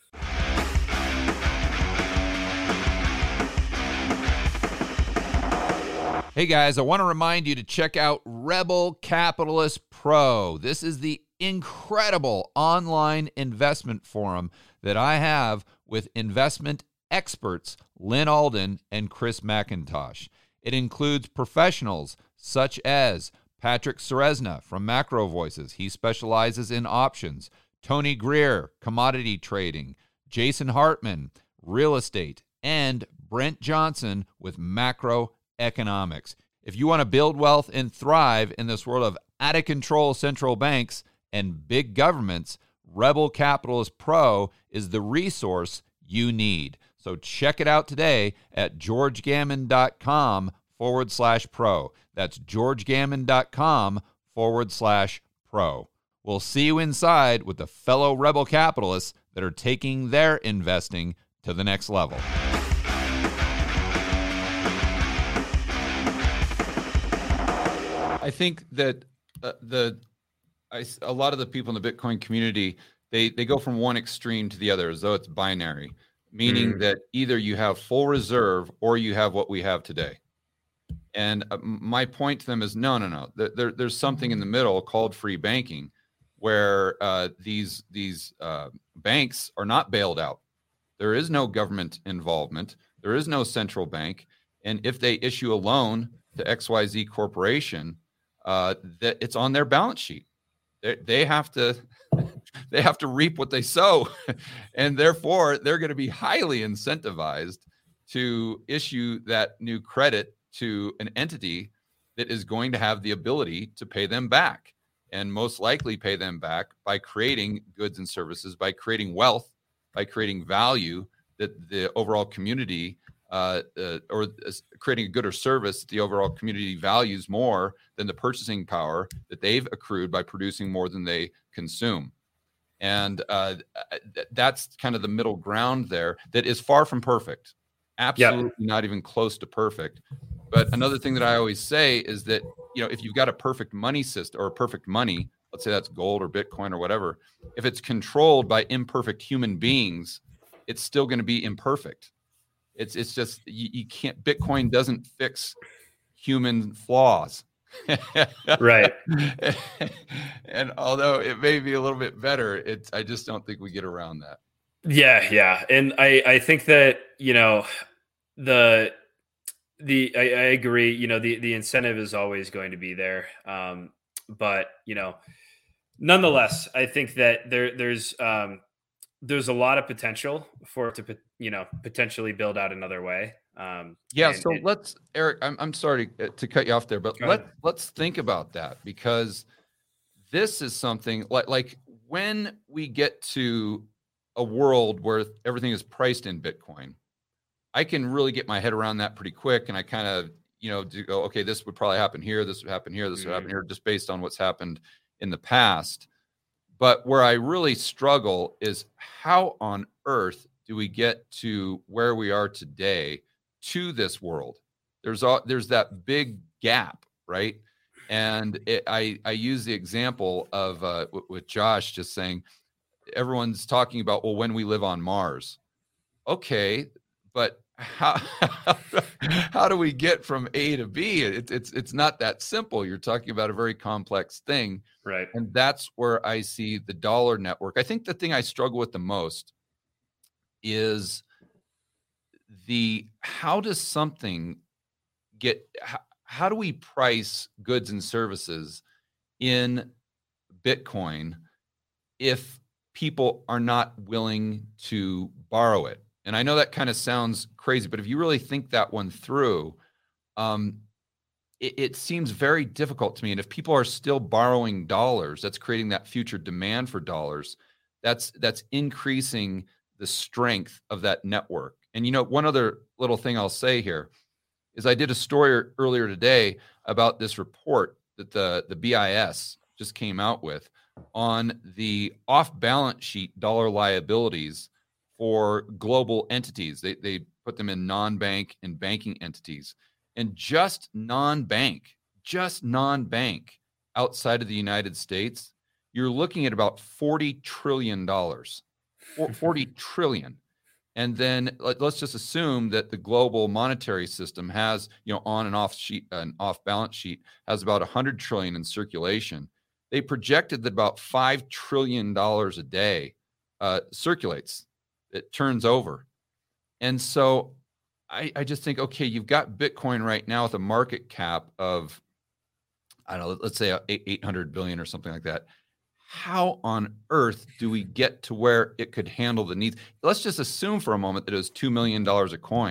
Hey guys, I want to remind you to check out Rebel Capitalist Pro. This is the incredible online investment forum that I have with investment experts Lynn Alden and Chris McIntosh. It includes professionals such as Patrick Ceresna from Macro Voices. He specializes in options. Tony Greer, commodity trading. Jason Hartman, real estate. And Brent Johnson with Macroeconomics. If you want to build wealth and thrive in this world of out-of-control central banks and big governments, Rebel Capitalist Pro is the resource you need. So check it out today at georgegammon.com forward slash pro. That's georgegammon.com forward slash pro. We'll see you inside with the fellow Rebel capitalists that are taking their investing to the next level. I think that uh, the I, a lot of the people in the Bitcoin community, they they go from one extreme to the other as though it's binary, meaning mm. that either you have full reserve or you have what we have today. And uh, my point to them is no, no, no. There, there's something in the middle called free banking, where uh, these these uh, banks are not bailed out. There is no government involvement. There is no central bank. And if they issue a loan to X Y Z Corporation, uh, that it's on their balance sheet. They, they have to they have to reap what they sow, and therefore they're going to be highly incentivized to issue that new credit to an entity that is going to have the ability to pay them back, and most likely pay them back by creating goods and services, by creating wealth, by creating value that the overall community uh, uh, or uh, creating a good or service that the overall community values more than the purchasing power that they've accrued by producing more than they consume. And uh, th- that's kind of the middle ground there that is far from perfect. Absolutely yep. Not even close to perfect. But another thing that I always say is that, you know, if you've got a perfect money system or a perfect money, let's say that's gold or Bitcoin or whatever, if it's controlled by imperfect human beings, it's still going to be imperfect. It's it's just, you, you can't, Bitcoin doesn't fix human flaws. Right. And although it may be a little bit better, it's, I just don't think we get around that. Yeah. Yeah. And I, I think that, you know, the, the, I, I agree, you know, the, the incentive is always going to be there. Um, but, you know, nonetheless, I think that there, there's, um, there's a lot of potential for it to, you know, potentially build out another way. Um, yeah. and, So and, let's, Eric, I'm, I'm sorry to cut you off there, but let, let's think about that, because this is something like, like when we get to a world where everything is priced in Bitcoin, I can really get my head around that pretty quick. And I kind of, you know, do go, okay, this would probably happen here. This would happen here. This mm-hmm. would happen here, just based on what's happened in the past. But where I really struggle is how on earth do we get to where we are today to this world? There's all, there's that big gap, right? And it, I I use the example of uh, w- with Josh just saying, everyone's talking about, well, when we live on Mars, okay, but how how do we get from A to B? It, it's it's not that simple. You're talking about a very complex thing. Right. And that's where I see the dollar network. I think the thing I struggle with the most is the, how does something get, how, how do we price goods and services in Bitcoin if people are not willing to borrow it? And I know that kind of sounds crazy, but if you really think that one through, um, it, it seems very difficult to me. And if people are still borrowing dollars, that's creating that future demand for dollars. That's that's increasing the strength of that network. And, you know, one other little thing I'll say here is I did a story earlier today about this report that the, the B I S just came out with on the off-balance sheet dollar liabilities for global entities. They they put them in non-bank and banking entities. And just non-bank, just non-bank outside of the United States, you're looking at about forty trillion dollars. forty trillion. And then let's just assume that the global monetary system has, you know, on and off sheet, an off balance sheet has about one hundred trillion in circulation. They projected that about five trillion dollars a day uh, circulates. It turns over. And so I, I just think, okay, you've got Bitcoin right now with a market cap of, I don't know, let's say eight hundred billion or something like that. How on earth do we get to where it could handle the needs? Let's just assume for a moment that it was two million dollars a coin.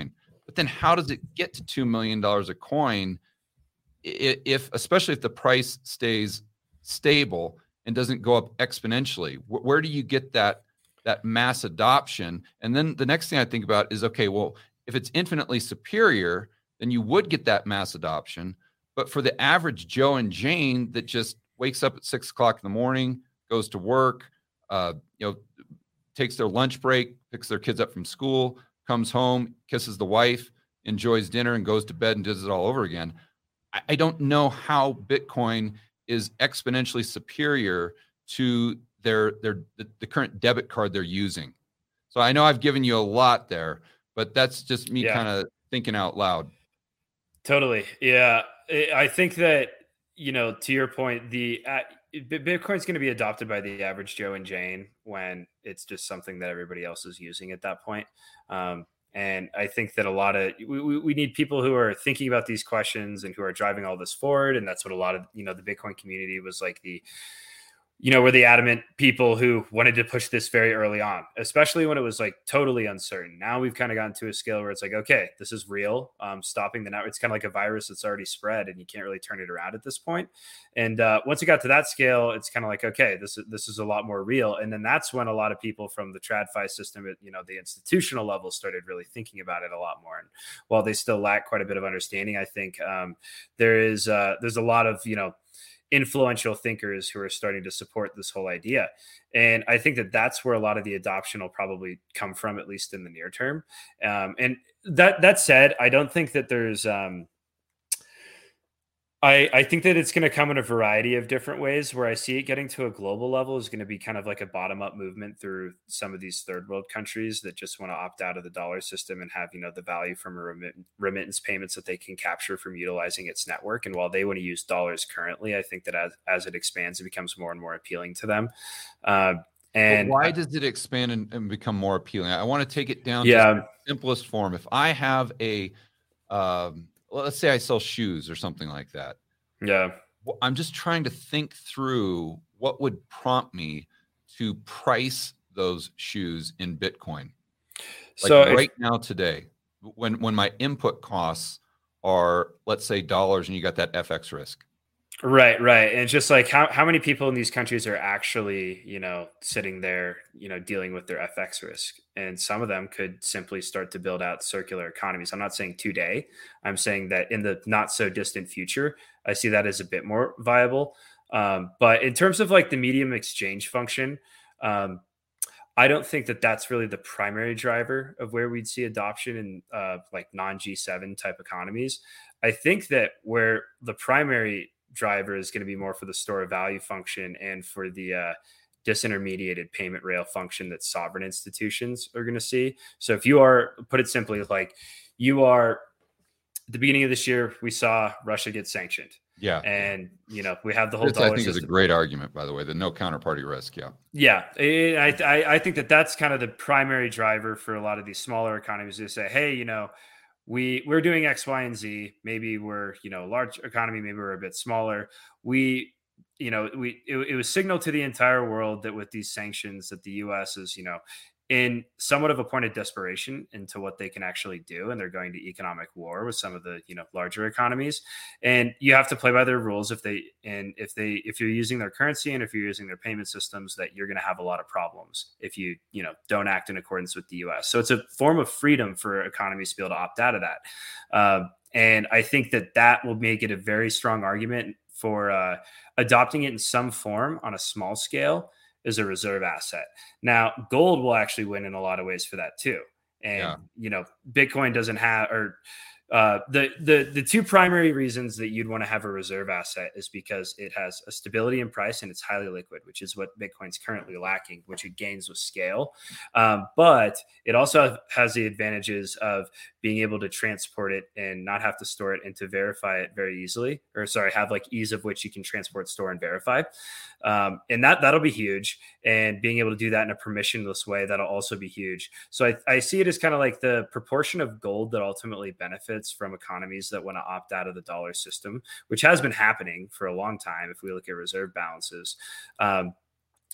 But then how does it get to two million dollars a coin if, especially if the price stays stable and doesn't go up exponentially? Where do you get that, that mass adoption? And then the next thing I think about is, okay, well, if it's infinitely superior, then you would get that mass adoption. But for the average Joe and Jane that just wakes up at six o'clock in the morning, goes to work, uh, you know, takes their lunch break, picks their kids up from school, comes home, kisses the wife, enjoys dinner, and goes to bed and does it all over again. I, I don't know how Bitcoin is exponentially superior to their their the, the current debit card they're using. So I know I've given you a lot there, but that's just me yeah. kind of thinking out loud. Totally. Yeah. I think that, you know, to your point, the uh, Bitcoin's going to be adopted by the average Joe and Jane when it's just something that everybody else is using at that point. Um, and I think that a lot of, we, we need people who are thinking about these questions and who are driving all this forward. And that's what a lot of, you know, the Bitcoin community was like the, you know, we're the adamant people who wanted to push this very early on, especially when it was like totally uncertain. Now we've kind of gotten to a scale where it's like, okay, this is real. Um, stopping the network, it's kind of like a virus that's already spread and you can't really turn it around at this point. And uh, once it got to that scale, it's kind of like, okay, this is, this is a lot more real. And then that's when a lot of people from the TradFi system at, you know, the institutional level started really thinking about it a lot more. And while they still lack quite a bit of understanding, I think um, there is, uh, there's a lot of, you know, influential thinkers who are starting to support this whole idea. And I think that that's where a lot of the adoption will probably come from, at least in the near term. Um, and that, that said, I don't think that there's, um, I, I think that it's going to come in a variety of different ways. Where I see it getting to a global level is going to be kind of like a bottom up movement through some of these third world countries that just want to opt out of the dollar system and have, you know, the value from a remit- remittance payments that they can capture from utilizing its network. And while they want to use dollars currently, I think that as, as it expands, it becomes more and more appealing to them. Uh, and but why does it expand and, and become more appealing? I want to take it down yeah. to the simplest form. If I have a, um, well, let's say I sell shoes or something like that. Yeah. Well, I'm just trying to think through what would prompt me to price those shoes in Bitcoin. Like so right if, now today, when, when my input costs are, let's say, dollars and you got that F X risk. Right, right. And it's just like how, how many people in these countries are actually, you know, sitting there, you know, dealing with their F X risk. And some of them could simply start to build out circular economies. I'm not saying today. I'm saying that in the not so distant future, I see that as a bit more viable. Um, but in terms of like the medium exchange function, um, I don't think that that's really the primary driver of where we'd see adoption in uh, like non G seven type economies. I think that where the primary driver is going to be more for the store of value function and for the uh, disintermediated payment rail function that sovereign institutions are going to see. So if you are, put it simply, like you are, at the beginning of this year, we saw Russia get sanctioned. Yeah. And, you know, we have the whole This, dollar I think system. is a great argument, by the way, the no counterparty risk. Yeah. Yeah. I, I, I think that that's kind of the primary driver for a lot of these smaller economies to say, hey, you know, we we're doing X, Y, and Z. Maybe we're, you know, a large economy, maybe we're a bit smaller. We, you know, we, it, it was signaled to the entire world that with these sanctions that the U S is, you know, in somewhat of a point of desperation into what they can actually do. And they're going to economic war with some of the, you know, larger economies. And you have to play by their rules if they, and if they, if you're using their currency and if you're using their payment systems, that you're going to have a lot of problems if you, you know, don't act in accordance with the U S. So it's a form of freedom for economies to be able to opt out of that. Um, and I think that that will make it a very strong argument for uh, adopting it in some form on a small scale is a reserve asset. Now, gold will actually win in a lot of ways for that too. And, yeah. you know, Bitcoin doesn't have, or uh, the, the, the two primary reasons that you'd want to have a reserve asset is because it has a stability in price and it's highly liquid, which is what Bitcoin's currently lacking, which it gains with scale. Um, but it also has the advantages of being able to transport it and not have to store it and to verify it very easily, or sorry, have like ease of which you can transport, store, and verify. Um, and that, that'll be huge. And being able to do that in a permissionless way, that'll also be huge. So I, I see it as kind of like the proportion of gold that ultimately benefits from economies that want to opt out of the dollar system, which has been happening for a long time. If we look at reserve balances, um,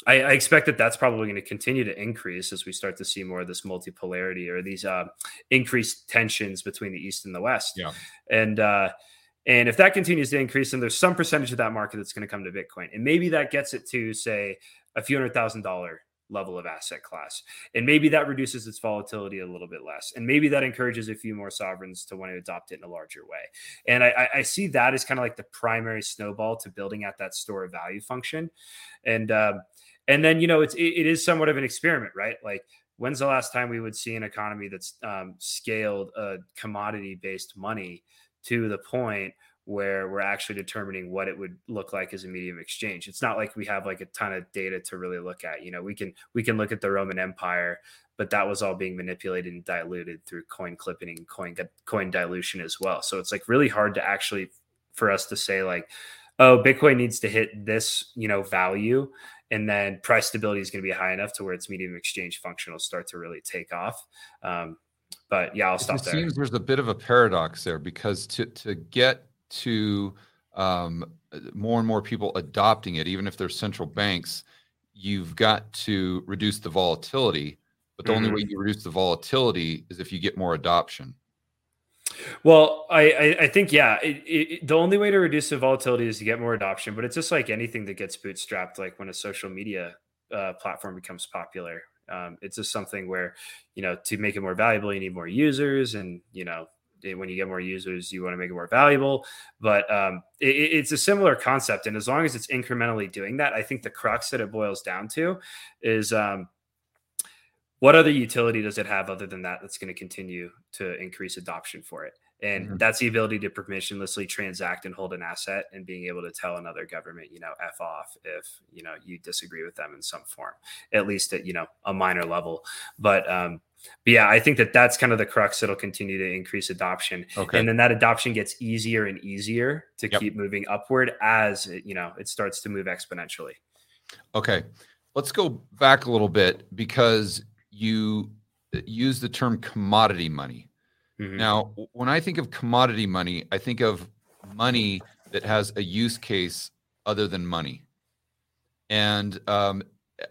I, I expect that that's probably going to continue to increase as we start to see more of this multipolarity or these uh, increased tensions between the East and the West. Yeah. And, uh, and if that continues to increase, then there's some percentage of that market that's going to come to Bitcoin. And maybe that gets it to, say, a few hundred thousand dollar level of asset class. And maybe that reduces its volatility a little bit less. And maybe that encourages a few more sovereigns to want to adopt it in a larger way. And I, I see that as kind of like the primary snowball to building out that store of value function. And, um, and then, you know, it's, it, it is somewhat of an experiment, right? Like, when's the last time we would see an economy that's um, scaled a commodity-based money to the point where we're actually determining what it would look like as a medium of exchange? It's not like we have like a ton of data to really look at. You know, we can we can look at the Roman Empire, but that was all being manipulated and diluted through coin clipping and coin coin dilution as well. So it's like really hard to actually for us to say like, oh, Bitcoin needs to hit this, you know, value, and then price stability is going to be high enough to where its medium of exchange function will start to really take off. Um, but yeah, I'll stop it there. It seems there's a bit of a paradox there, because to to get to um, more and more people adopting it, even if they're central banks, you've got to reduce the volatility. But the mm-hmm. only way you reduce the volatility is if you get more adoption. Well, I, I, I think, yeah, it, it, the only way to reduce the volatility is to get more adoption. But it's just like anything that gets bootstrapped, like when a social media uh, platform becomes popular. Um, it's just something where, you know, to make it more valuable, you need more users, and, you know, when you get more users, you want to make it more valuable. But um, it, it's a similar concept. And as long as it's incrementally doing that, I think the crux that it boils down to is um, what other utility does it have other than that that's going to continue to increase adoption for it? And mm-hmm. that's the ability to permissionlessly transact and hold an asset, and being able to tell another government, you know, F off if, you know, you disagree with them in some form, at least at, you know, a minor level. But, um, But yeah, I think that that's kind of the crux that'll continue to increase adoption. Okay. And then that adoption gets easier and easier to yep. keep moving upward as it, you know, it starts to move exponentially. Okay. Let's go back a little bit, because you use the term commodity money. Mm-hmm. Now, when I think of commodity money, I think of money that has a use case other than money. And um,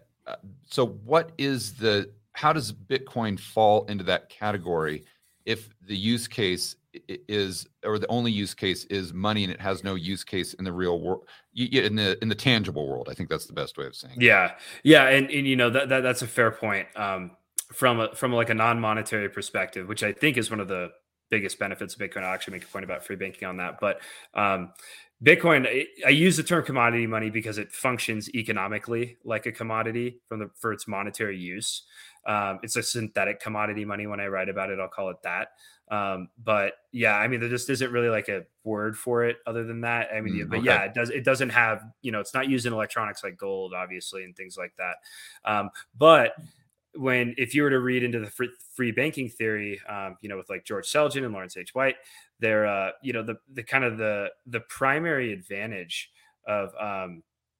so what is the, how does Bitcoin fall into that category if the use case is, or the only use case is money, and it has no use case in the real world, in the in the tangible world? I think that's the best way of saying it. Yeah, yeah, and, and you know that, that that's a fair point um, from a, from like a non-monetary perspective, which I think is one of the biggest benefits of Bitcoin. I'll actually make a point about free banking on that, but um, Bitcoin, I use the term commodity money because it functions economically like a commodity from the for its monetary use. Um, it's a synthetic commodity money. When I write about it, I'll call it that. Um, but yeah, I mean, there just isn't really like a word for it other than that. I mean, mm, but okay. yeah, it does, it doesn't have, you know, it's not used in electronics like gold, obviously, and things like that. Um, but when, if you were to read into the free, free banking theory, um, you know, with like George Selgin and Lawrence H. White, they're, uh, you know, the, the kind of the, the primary advantage of, um,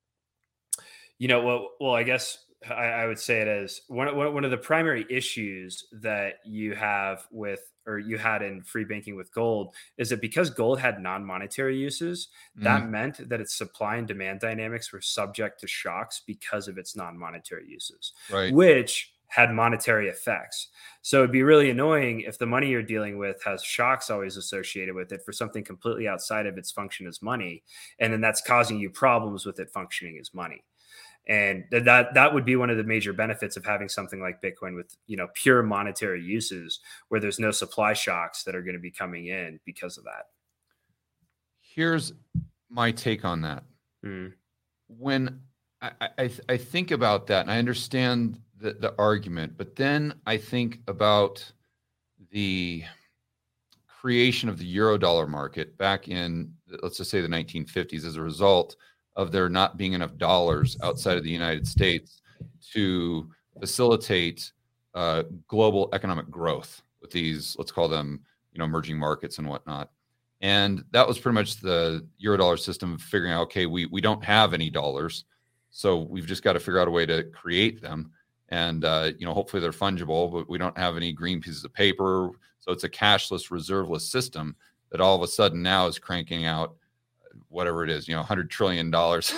you know, well, well, I guess, I, I would say it as one, one of the primary issues that you have with, or you had in free banking with gold, is that because gold had non-monetary uses, mm. that meant that its supply and demand dynamics were subject to shocks because of its non-monetary uses, right. which had monetary effects. So it'd be really annoying if the money you're dealing with has shocks always associated with it for something completely outside of its function as money. And then that's causing you problems with it functioning as money. And that that would be one of the major benefits of having something like Bitcoin with, you know, pure monetary uses, where there's no supply shocks that are going to be coming in because of that. Here's my take on that. Mm. When I, I I think about that, and I understand the, the argument, but then I think about the creation of the Eurodollar market back in, let's just say, the nineteen fifties, as a result of there not being enough dollars outside of the United States to facilitate uh, global economic growth with these, let's call them, you know, emerging markets and whatnot. And that was pretty much the Eurodollar system of figuring out, okay, we we don't have any dollars, so we've just got to figure out a way to create them. And, uh, you know, hopefully they're fungible, but we don't have any green pieces of paper. So it's a cashless, reserveless system that all of a sudden now is cranking out whatever it is, you know, one hundred trillion dollars.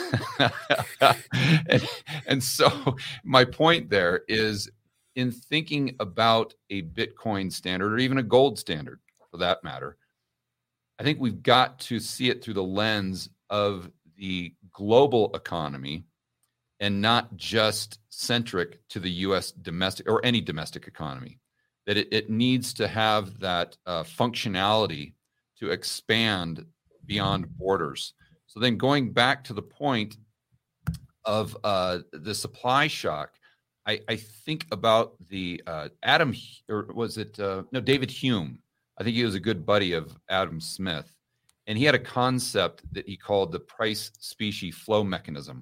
and, and so my point there is, in thinking about a Bitcoin standard, or even a gold standard for that matter, I think we've got to see it through the lens of the global economy and not just centric to the U S domestic or any domestic economy. That it, it needs to have that uh, functionality to expand beyond borders. So then going back to the point of uh, the supply shock, I, I think about the uh, Adam, or was it, uh, no, David Hume. I think he was a good buddy of Adam Smith. And he had a concept that he called the price specie flow mechanism.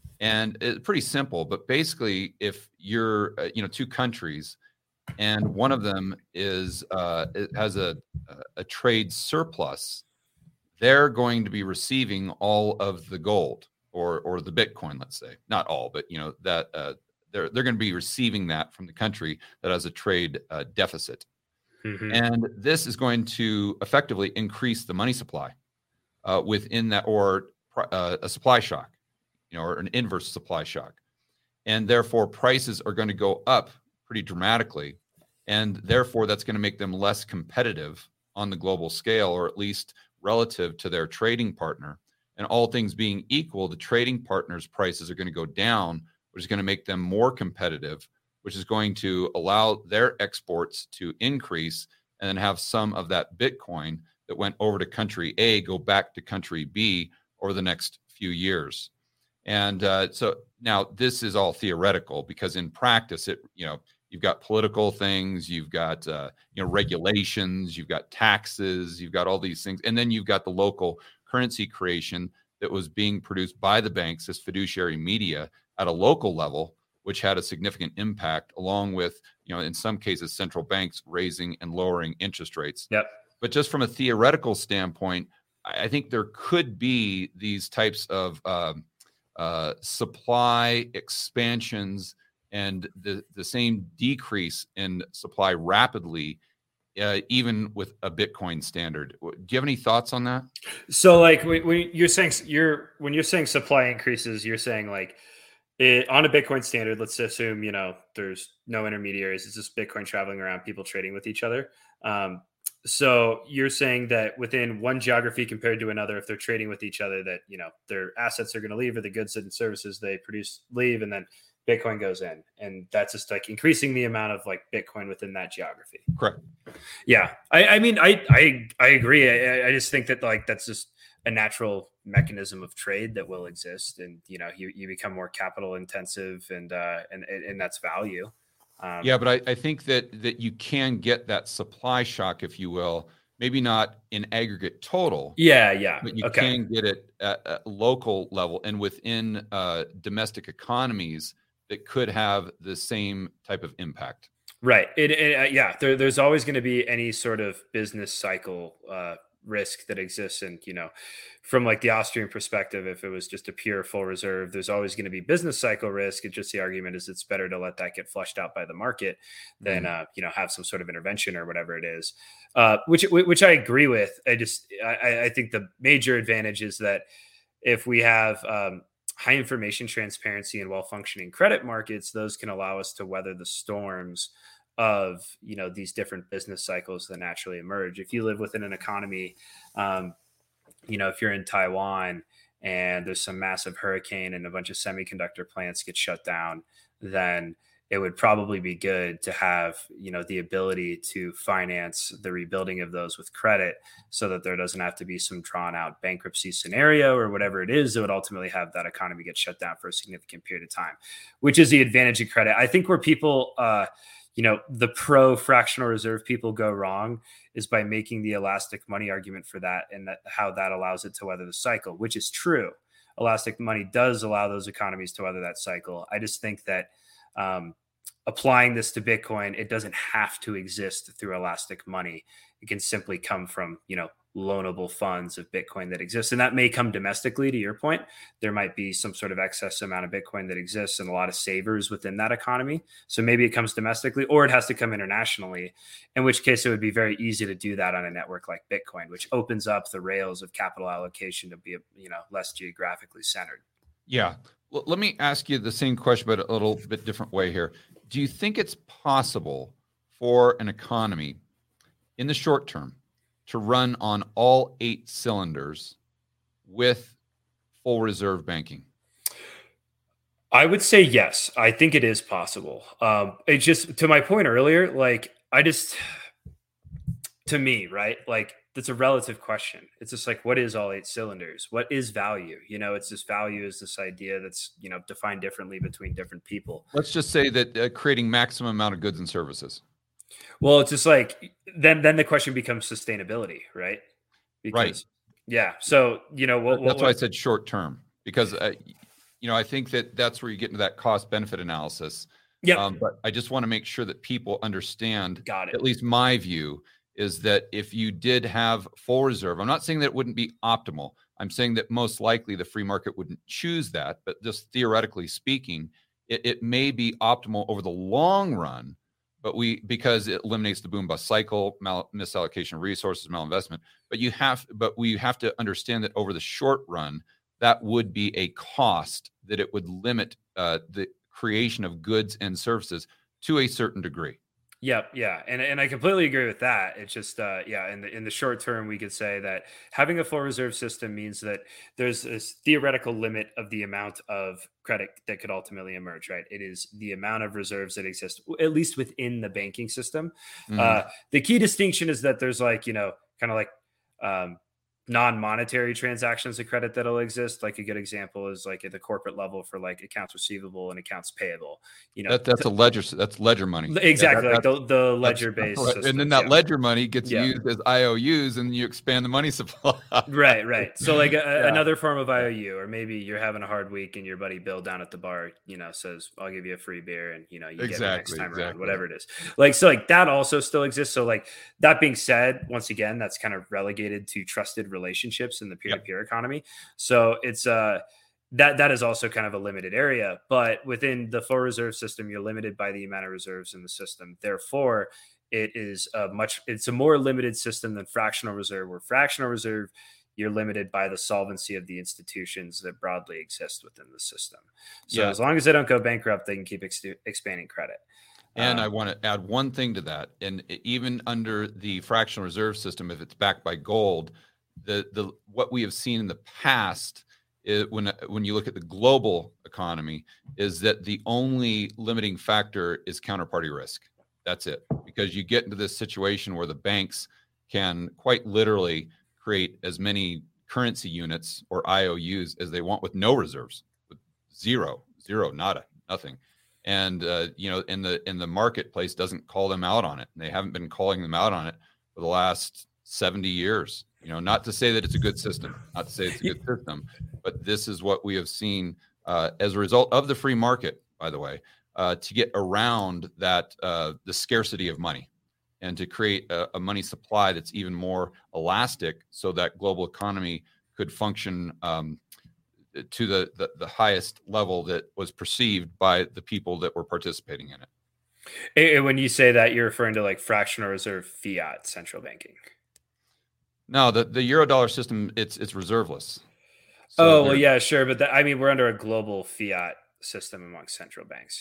And it's pretty simple, but basically if you're, uh, you know, two countries and one of them is, uh, it has a, a trade surplus, they're going to be receiving all of the gold or, or the Bitcoin, let's say, not all, but you know, that, uh, They're, they're going to be receiving that from the country that has a trade uh, deficit. Mm-hmm. And this is going to effectively increase the money supply uh, within that, or uh, a supply shock, you know, or an inverse supply shock. And therefore, prices are going to go up pretty dramatically. And therefore, that's going to make them less competitive on the global scale, or at least relative to their trading partner. And all things being equal, the trading partner's prices are going to go down, which is going to make them more competitive, which is going to allow their exports to increase, and then have some of that Bitcoin that went over to country A go back to country B over the next few years. And uh, so now this is all theoretical, because in practice, it, you know, you've got political things, you've got, uh, you know, regulations, you've got taxes, you've got all these things. And then you've got the local currency creation that was being produced by the banks as fiduciary media at a local level, which had a significant impact, along with, you know, in some cases, central banks raising and lowering interest rates. Yep. But just from a theoretical standpoint, I think there could be these types of um, uh, supply expansions and the, the same decrease in supply rapidly, uh, even with a Bitcoin standard. Do you have any thoughts on that? So like when, when you're saying you're, when you're saying supply increases, you're saying like, It, on a Bitcoin standard, let's assume, you know, there's no intermediaries. It's just Bitcoin traveling around, people trading with each other. Um, so you're saying that within one geography compared to another, if they're trading with each other, that, you know, their assets are going to leave, or the goods and services they produce leave, and then Bitcoin goes in. And that's just like increasing the amount of like Bitcoin within that geography. Correct. Yeah. I, I mean, I, I, I agree. I, I just think that like, that's just a natural mechanism of trade that will exist, and you know you, you become more capital intensive, and uh and and that's value. Um, yeah, but I, I think that that you can get that supply shock, if you will, maybe not in aggregate total. Yeah, yeah, but you okay. can get it at a local level and within uh, domestic economies that could have the same type of impact. Right. It, it uh, yeah. There, there's always going to be any sort of business cycle uh, risk that exists. And, you know, from like the Austrian perspective, if it was just a pure full reserve, there's always going to be business cycle risk. It's just the argument is it's better to let that get flushed out by the market than, mm. uh, you know, have some sort of intervention or whatever it is, uh, which, which I agree with. I just, I, I think the major advantage is that if we have um, high information transparency and well-functioning credit markets, those can allow us to weather the storms of, you know, these different business cycles that naturally emerge. If you live within an economy, um, you know, if you're in Taiwan and there's some massive hurricane and a bunch of semiconductor plants get shut down, then it would probably be good to have, you know, the ability to finance the rebuilding of those with credit so that there doesn't have to be some drawn out bankruptcy scenario or whatever it is that would ultimately have that economy get shut down for a significant period of time, which is the advantage of credit. I think where people, uh, you know, the pro fractional reserve people go wrong is by making the elastic money argument for that, and that how that allows it to weather the cycle, which is true. Elastic money does allow those economies to weather that cycle. I just think that um, applying this to Bitcoin, it doesn't have to exist through elastic money. It can simply come from, you know, loanable funds of Bitcoin that exist. And that may come domestically, to your point. There might be some sort of excess amount of Bitcoin that exists and a lot of savers within that economy. So maybe it comes domestically, or it has to come internationally, in which case it would be very easy to do that on a network like Bitcoin, which opens up the rails of capital allocation to be, you know, less geographically centered. Yeah. Well, let me ask you the same question, but a little bit different way here. Do you think it's possible for an economy in the short term to run on all eight cylinders with full reserve banking? I would say yes. I think it is possible. Um, it just, to my point earlier, like I just, to me, right? Like that's a relative question. It's just like, what is all eight cylinders? What is value? You know, it's this value is this idea that's, you know, defined differently between different people. Let's just say that uh, creating maximum amount of goods and services. Well, it's just like, then, then the question becomes sustainability, right? Because, right. Yeah. So, you know, what, that's what, why I said short term, because, uh, you know, I think that that's where you get into that cost benefit analysis. Yeah. Um, but I just want to make sure that people understand, Got it. At least my view is that if you did have full reserve, I'm not saying that it wouldn't be optimal. I'm saying that most likely the free market wouldn't choose that, but just theoretically speaking, it, it may be optimal over the long run, but we, because it eliminates the boom bust cycle, mal, misallocation of resources, malinvestment, but you have, but we have to understand that over the short run, that would be a cost that it would limit uh, the creation of goods and services to a certain degree. Yep. Yeah. And, and I completely agree with that. It's just, uh, yeah, in the, in the short term, we could say that having a full reserve system means that there's this theoretical limit of the amount of credit that could ultimately emerge, right? It is the amount of reserves that exist, at least within the banking system. Mm-hmm. Uh, the key distinction is that there's like, you know, kind of like, um, non-monetary transactions of credit that'll exist. Like a good example is like at the corporate level for like accounts receivable and accounts payable. You know, that, that's a ledger. That's ledger money. Exactly, yeah, that, like the, the ledger-based right. systems, and then that yeah. ledger money gets yeah. used as I O Us, and you expand the money supply. right, right. So like a, yeah. another form of I O U, or maybe you're having a hard week and your buddy Bill down at the bar, you know, says, "I'll give you a free beer," and you know, you exactly, get it next time exactly. around, whatever it is. Like so, like that also still exists. So like that being said, once again, that's kind of relegated to trusted relationships in the peer-to-peer yep. economy. So it's uh that that is also kind of a limited area, but within the full reserve system, you're limited by the amount of reserves in the system. Therefore, it is a much it's a more limited system than fractional reserve, where fractional reserve, you're limited by the solvency of the institutions that broadly exist within the system. So yeah. as long as they don't go bankrupt, they can keep ex- expanding credit. And um, I want to add one thing to that. And even under the fractional reserve system, if it's backed by gold, the the what we have seen in the past is when when you look at the global economy, is that the only limiting factor is counterparty risk. That's it. Because you get into this situation where the banks can quite literally create as many currency units or I O Us as they want with no reserves, with zero, zero, nada, nothing. And uh, you know, in the in the marketplace doesn't call them out on it. And they haven't been calling them out on it for the last seventy years. You know, not to say that it's a good system, not to say it's a good system, but this is what we have seen uh, as a result of the free market, by the way, uh, to get around that, uh, the scarcity of money, and to create a, a money supply that's even more elastic so that global economy could function um, to the, the, the highest level that was perceived by the people that were participating in it. And when you say that, you're referring to like fractional reserve fiat central banking. No, the, the Eurodollar system, it's it's reserveless. So oh, well, yeah, sure. But the, I mean, we're under a global fiat system among central banks.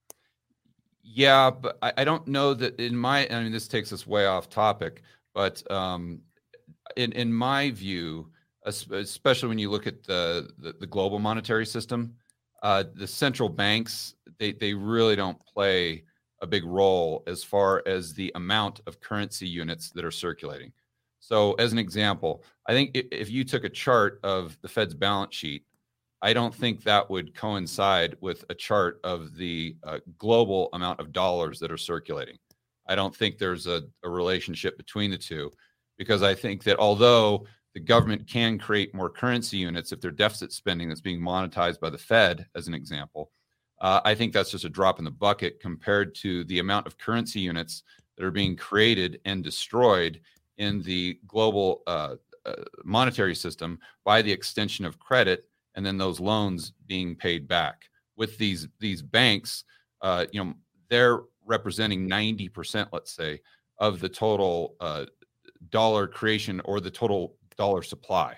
Yeah, but I, I don't know that in my, I mean, this takes us way off topic, but um, in, in my view, especially when you look at the, the, the global monetary system, uh, the central banks, they, they really don't play a big role as far as the amount of currency units that are circulating. So as an example, I think if you took a chart of the Fed's balance sheet, I don't think that would coincide with a chart of the uh, global amount of dollars that are circulating. I don't think there's a, a relationship between the two, because I think that although the government can create more currency units if they're deficit spending that's being monetized by the Fed, as an example, uh, I think that's just a drop in the bucket compared to the amount of currency units that are being created and destroyed in the global uh, uh, monetary system by the extension of credit, and then those loans being paid back. With these these banks, uh, you know, they're representing ninety percent, let's say, of the total uh, dollar creation or the total dollar supply.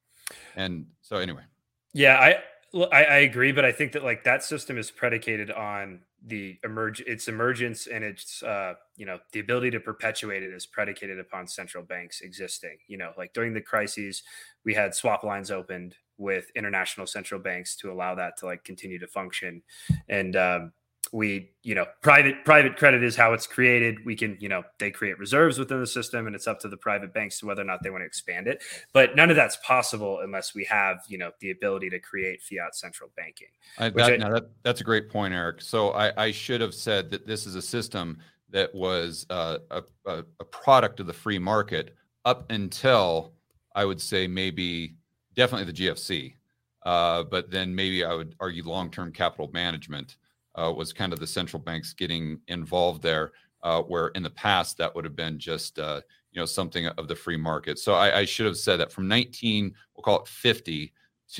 And so, anyway. Yeah, I, I I agree, but I think that like that system is predicated on the emerge its emergence and its uh you know the ability to perpetuate it is predicated upon central banks existing. You know, like during the crises, we had swap lines opened with international central banks to allow that to like continue to function, and um, we you know private private credit is how it's created. We can you know they create reserves within the system, and it's up to the private banks to whether or not they want to expand it. But none of that's possible unless we have you know the ability to create fiat central banking. I, that, I, now that, that's a great point, Eric. So I, I should have said that this is a system that was uh, a, a, a product of the free market up until, I would say, maybe definitely the G F C. Uh, but then maybe I would argue long-term capital management uh, was kind of the central banks getting involved there, uh, where in the past that would have been just uh, you know something of the free market. So I, I should have said that from nineteen, we'll call it fifty,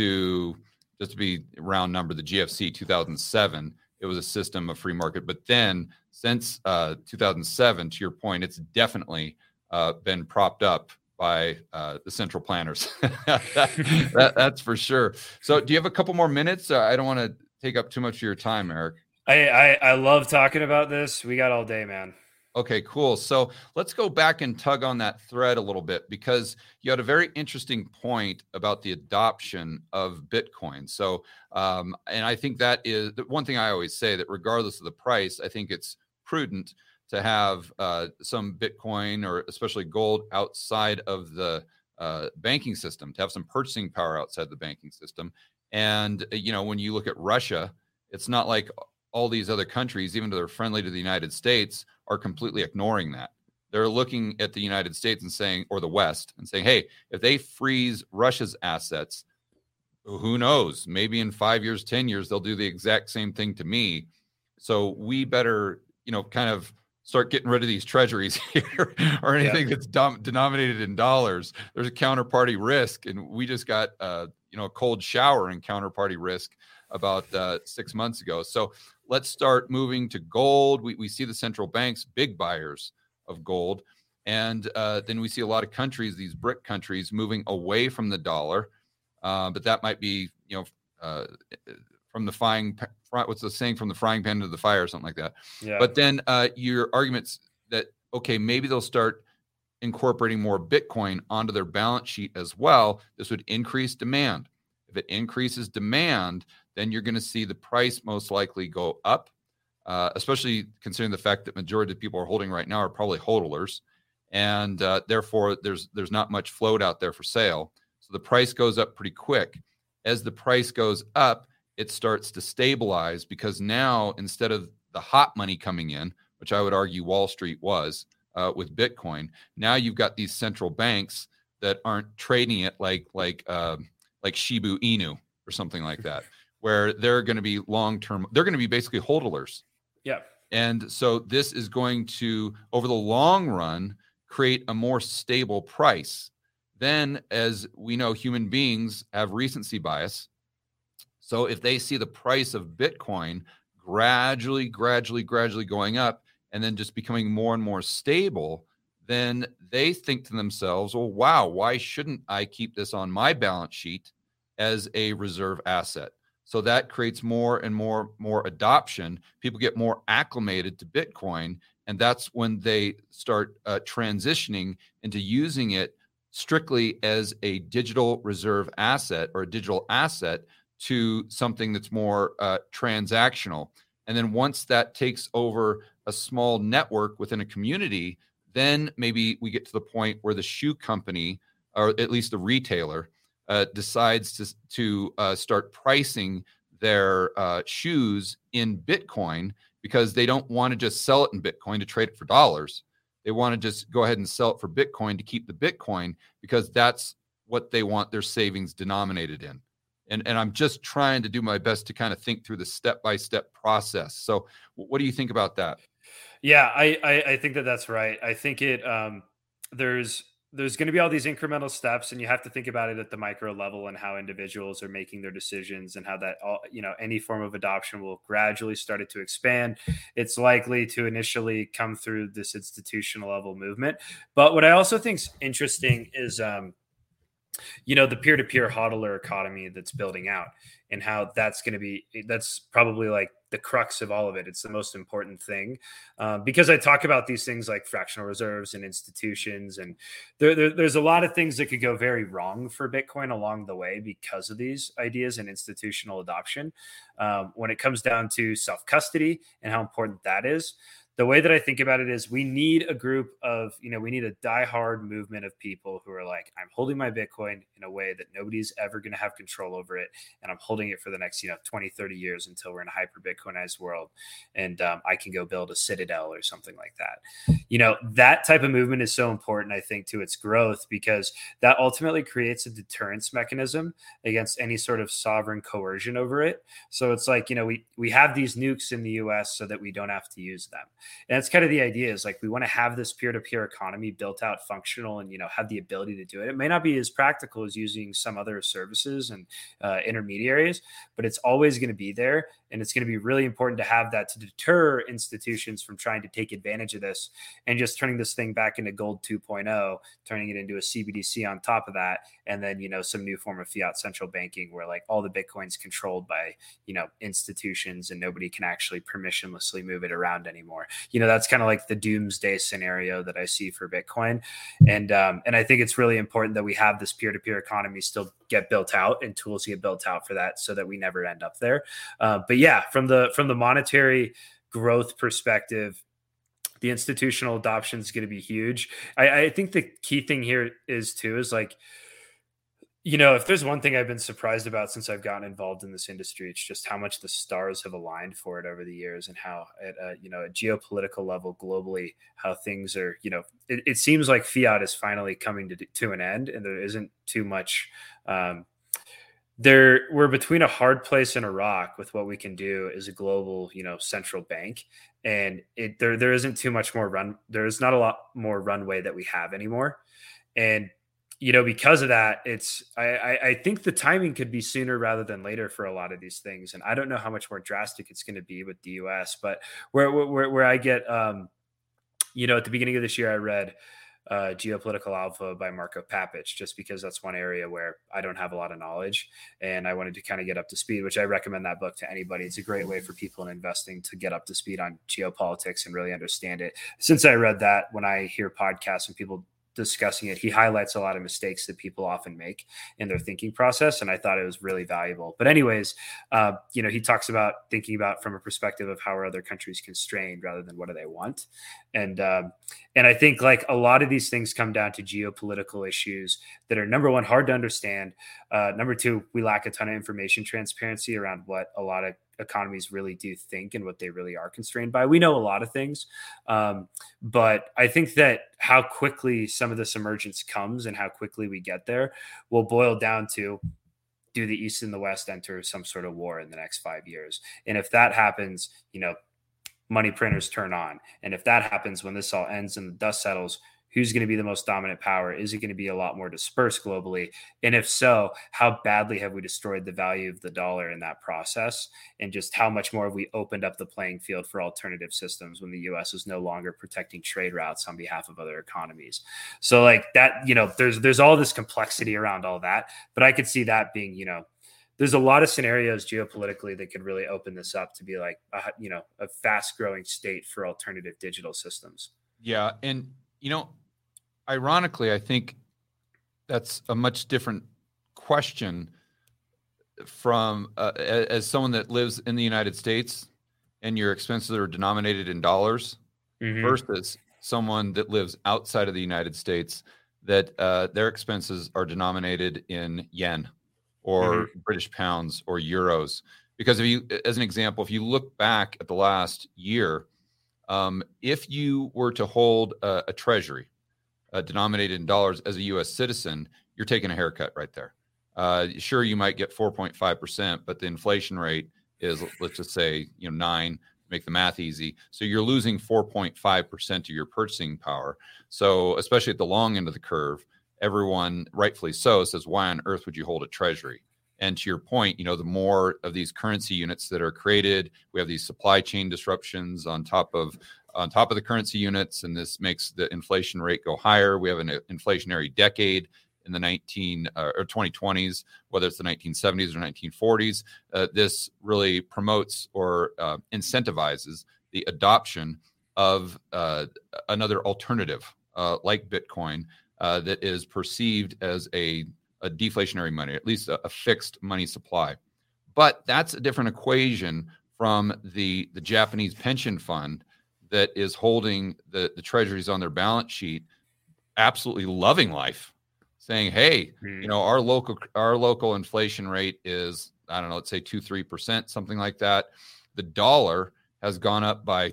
to just to be round number, the G F C two thousand seven, it was a system of free market. But then since uh, two thousand seven, to your point, it's definitely uh, been propped up by uh, the central planners. that, that, that's for sure. So do you have a couple more minutes? Uh, I don't want to take up too much of your time, Eric. I, I, I love talking about this. We got all day, man. Okay, cool. So let's go back and tug on that thread a little bit, because you had a very interesting point about the adoption of Bitcoin. So, um, and I think that is the one thing I always say, that regardless of the price, I think it's prudent to have uh, some Bitcoin or especially gold outside of the uh, banking system, to have some purchasing power outside the banking system. And, you know, when you look at Russia, it's not like all these other countries, even though they're friendly to the United States, are completely ignoring that. They're looking at the United States and saying, or the West, and saying, hey, if they freeze Russia's assets, who knows? Maybe in five years, ten years, they'll do the exact same thing to me. So we better, you know, kind of start getting rid of these treasuries here, or anything yeah. that's dom- denominated in dollars. There's a counterparty risk, and we just got, uh, you know, a cold shower in counterparty risk about uh, six months ago. So let's start moving to gold. We we see the central banks, big buyers of gold. And uh, then we see a lot of countries, these BRIC countries, moving away from the dollar. Uh, but that might be, you know, uh, from the frying, what's the saying, from the frying pan to the fire, or something like that. Yeah. But then uh, your arguments that, okay, maybe they'll start incorporating more Bitcoin onto their balance sheet as well. This would increase demand. If it increases demand, then you're going to see the price most likely go up, uh, especially considering the fact that majority of people are holding right now are probably hodlers, and uh, therefore there's there's not much float out there for sale. So the price goes up pretty quick. As the price goes up, it starts to stabilize, because now instead of the hot money coming in, which I would argue Wall Street was uh, with Bitcoin, now you've got these central banks that aren't trading it like like uh, like Shiba Inu or something like that, where they're going to be long-term, they're going to be basically hodlers. Yeah. And so this is going to, over the long run, create a more stable price. Then, as we know, human beings have recency bias. So if they see the price of Bitcoin gradually, gradually, gradually going up, and then just becoming more and more stable, then they think to themselves, well, wow, why shouldn't I keep this on my balance sheet as a reserve asset? So that creates more and more, more adoption. People get more acclimated to Bitcoin, and that's when they start uh, transitioning into using it strictly as a digital reserve asset, or a digital asset, to something that's more uh, transactional. And then once that takes over a small network within a community, then maybe we get to the point where the shoe company, or at least the retailer, uh, decides to, to uh, start pricing their uh, shoes in Bitcoin, because they don't want to just sell it in Bitcoin to trade it for dollars. They want to just go ahead and sell it for Bitcoin to keep the Bitcoin, because that's what they want their savings denominated in. And, and I'm just trying to do my best to kind of think through the step-by-step process. So what do you think about that? Yeah, I, I, I think that that's right. I think it, um, there's, there's going to be all these incremental steps, and you have to think about it at the micro level and how individuals are making their decisions and how that all, you know, any form of adoption will gradually start it to expand. It's likely to initially come through this institutional level movement. But what I also think is interesting is, um, you know, the peer-to-peer hodler economy that's building out, and how that's going to be, that's probably like the crux of all of it. It's the most important thing, uh, because I talk about these things like fractional reserves and institutions, and there, there, there's a lot of things that could go very wrong for Bitcoin along the way because of these ideas and institutional adoption. Um, when it comes down to self-custody and how important that is, the way that I think about it is we need a group of, you know, we need a diehard movement of people who are like, I'm holding my Bitcoin in a way that nobody's ever going to have control over it. And I'm holding it for the next, you know, twenty, thirty years until we're in a hyper Bitcoinized world. And um, I can go build a Citadel or something like that. You know, that type of movement is so important, I think, to its growth, because that ultimately creates a deterrence mechanism against any sort of sovereign coercion over it. So it's like, you know, we, we have these nukes in the U S so that we don't have to use them. And that's kind of the idea, is like, we want to have this peer-to-peer economy built out, functional, and, you know, have the ability to do it. It may not be as practical as using some other services and uh, intermediaries, but it's always going to be there. And it's going to be really important to have that to deter institutions from trying to take advantage of this and just turning this thing back into gold two point oh, turning it into a C B D C on top of that. And then, you know, some new form of fiat central banking where like all the Bitcoin's controlled by, you know, institutions and nobody can actually permissionlessly move it around anymore. You know, that's kind of like the doomsday scenario that I see for Bitcoin. And, um, and I think it's really important that we have this peer-to-peer economy still get built out and tools get built out for that so that we never end up there. Uh, but yeah, from the, from the monetary growth perspective, the institutional adoption is going to be huge. I, I think the key thing here is too, is like, you know, if there's one thing I've been surprised about since I've gotten involved in this industry, it's just how much the stars have aligned for it over the years, and how at a, you know, a geopolitical level globally, how things are, you know, it, it seems like fiat is finally coming to, to an end, and there isn't too much, um, there we're between a hard place and a rock with what we can do as a global, you know, central bank. And it, there, there isn't too much more run. There's not a lot more runway that we have anymore. And, you know, because of that, it's, I, I, I think the timing could be sooner rather than later for a lot of these things. And I don't know how much more drastic it's going to be with the U S, but where, where, where I get, um, you know, at the beginning of this year, I read uh, Geopolitical Alpha by Marco Papich, just because that's one area where I don't have a lot of knowledge and I wanted to kind of get up to speed, which I recommend that book to anybody. It's a great way for people in investing to get up to speed on geopolitics and really understand it. Since I read that, when I hear podcasts and people discussing it, he highlights a lot of mistakes that people often make in their thinking process. And I thought it was really valuable. But anyways, uh, you know, he talks about thinking about from a perspective of how are other countries constrained rather than what do they want. And, um, and I think like a lot of these things come down to geopolitical issues that are, number one, hard to understand. Uh, number two, we lack a ton of information transparency around what a lot of economies really do think and what they really are constrained by. We know a lot of things, um, but I think that how quickly some of this emergence comes and how quickly we get there will boil down to, do the East and the West enter some sort of war in the next five years? And if that happens, you know, money printers turn on. And if that happens, when this all ends and the dust settles, who's going to be the most dominant power? Is it going to be a lot more dispersed globally? And if so, how badly have we destroyed the value of the dollar in that process? And just how much more have we opened up the playing field for alternative systems when the U S is no longer protecting trade routes on behalf of other economies? So like that, you know, there's, there's all this complexity around all that, but I could see that being, you know, there's a lot of scenarios geopolitically that could really open this up to be like, a, you know, a fast growing state for alternative digital systems. Yeah. And, you know, ironically, I think that's a much different question from uh, as someone that lives in the United States and your expenses are denominated in dollars, mm-hmm. versus someone that lives outside of the United States that uh, their expenses are denominated in yen or mm-hmm. British pounds or euros. Because if you, as an example, if you look back at the last year, um, if you were to hold a, a treasury uh, denominated in dollars as a U S citizen, you're taking a haircut right there. Uh, sure, you might get four point five percent, but the inflation rate is, let's just say, you know, nine. make the math easy. So you're losing four point five percent of your purchasing power. So especially at the long end of the curve, everyone, rightfully so, says, why on earth would you hold a treasury? And to your point, you know, the more of these currency units that are created, we have these supply chain disruptions on top of on top of the currency units, and this makes the inflation rate go higher. We have an inflationary decade in the nineteen uh, or twenty twenties, whether it's the nineteen seventies or nineteen forties. Uh, this really promotes or uh, incentivizes the adoption of uh, another alternative uh, like Bitcoin uh, that is perceived as a, a deflationary money, at least a, a fixed money supply. But that's a different equation from the, the Japanese pension fund that is holding the, the treasuries on their balance sheet, absolutely loving life, saying, hey, mm. you know, our local our local inflation rate is, I don't know, let's say two, three percent, something like that. The dollar has gone up by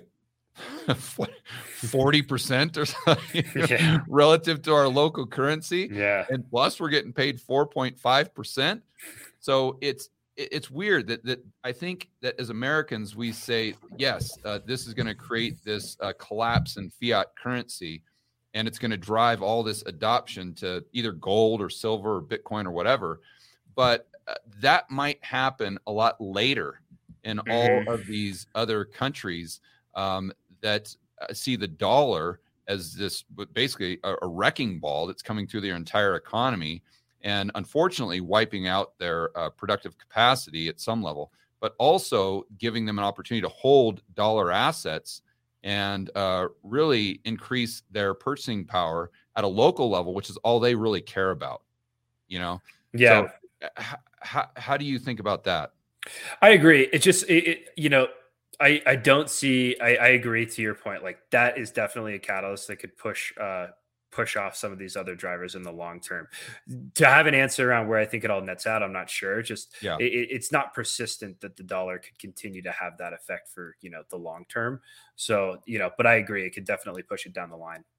forty percent or something yeah. relative to our local currency. Yeah. And plus we're getting paid four point five percent. So it's it's weird that that I think that as Americans, we say, yes, uh, this is going to create this uh, collapse in fiat currency, and it's going to drive all this adoption to either gold or silver or Bitcoin or whatever. But uh, that might happen a lot later in mm-hmm. all of these other countries um, that uh, see the dollar as this basically a, a wrecking ball that's coming through their entire economy, and unfortunately wiping out their uh, productive capacity at some level, but also giving them an opportunity to hold dollar assets and uh, really increase their purchasing power at a local level, which is all they really care about, you know? Yeah. So, h- how, how do you think about that? I agree. It just, it, it, you know, I, I don't see, I, I agree to your point. Like that is definitely a catalyst that could push, uh, push off some of these other drivers in the long term. To have an answer around where I think it all nets out, I'm not sure. Just yeah. it, it's not persistent that the dollar could continue to have that effect for, you know, the long term. So, you know, but I agree, it could definitely push it down the line.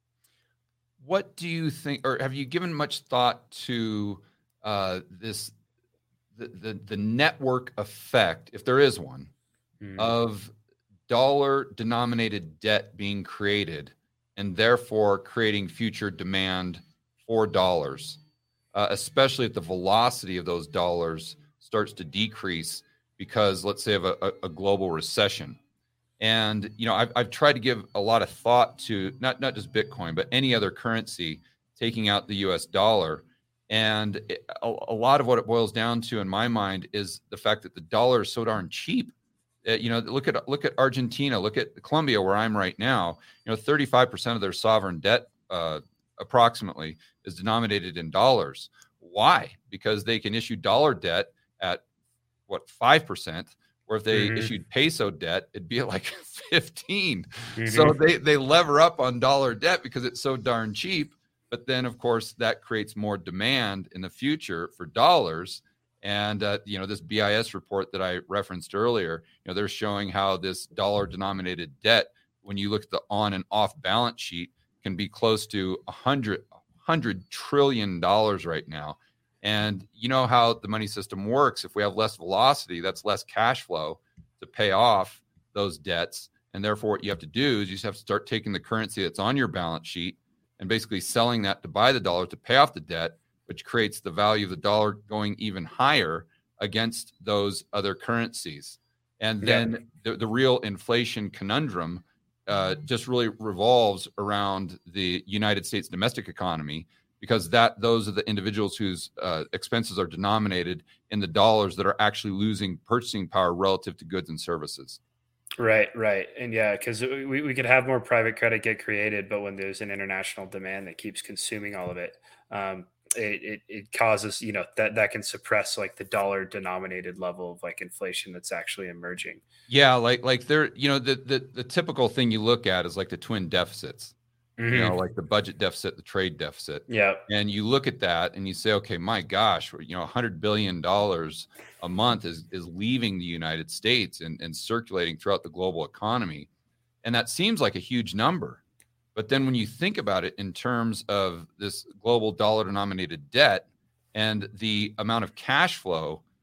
What do you think, or have you given much thought to uh, this, the, the, the network effect, if there is one, mm. of dollar denominated debt being created and therefore creating future demand for dollars, uh, especially if the velocity of those dollars starts to decrease because, let's say, of a, a, a global recession. And, you know, I've, I've tried to give a lot of thought to not, not just Bitcoin, but any other currency taking out the U S dollar. And it, a, a lot of what it boils down to, in my mind, is the fact that the dollar is so darn cheap. Uh, you know, look at look at Argentina, look at Colombia, where I'm right now. You know, thirty-five percent of their sovereign debt, uh, approximately, is denominated in dollars. Why? Because they can issue dollar debt at what five percent, or if they mm-hmm. issued peso debt, it'd be at like fifteen. Mm-hmm. So they they lever up on dollar debt because it's so darn cheap. But then, of course, that creates more demand in the future for dollars. And, uh, you know, this B I S report that I referenced earlier, you know, they're showing how this dollar denominated debt, when you look at the on and off balance sheet, can be close to a hundred, hundred trillion dollars right now. And you know how the money system works. If we have less velocity, that's less cash flow to pay off those debts. And therefore, what you have to do is you just have to start taking the currency that's on your balance sheet and basically selling that to buy the dollar to pay off the debt, which creates the value of the dollar going even higher against those other currencies. And then yeah. the, the real inflation conundrum uh, just really revolves around the United States domestic economy, because that those are the individuals whose uh, expenses are denominated in the dollars that are actually losing purchasing power relative to goods and services. Right, right. And yeah, because we, we could have more private credit get created, but when there's an international demand that keeps consuming all of it, um, It, it it causes, you know, that that can suppress like the dollar denominated level of like inflation that's actually emerging. Yeah, like like there, you know, the the the typical thing you look at is like the twin deficits, mm-hmm. you know, like the budget deficit, the trade deficit. Yeah. And you look at that and you say, okay, my gosh, you know, one hundred billion dollars a month is is leaving the United States and, and circulating throughout the global economy. And that seems like a huge number. But then when you think about it in terms of this global dollar denominated debt and the amount of cash flow,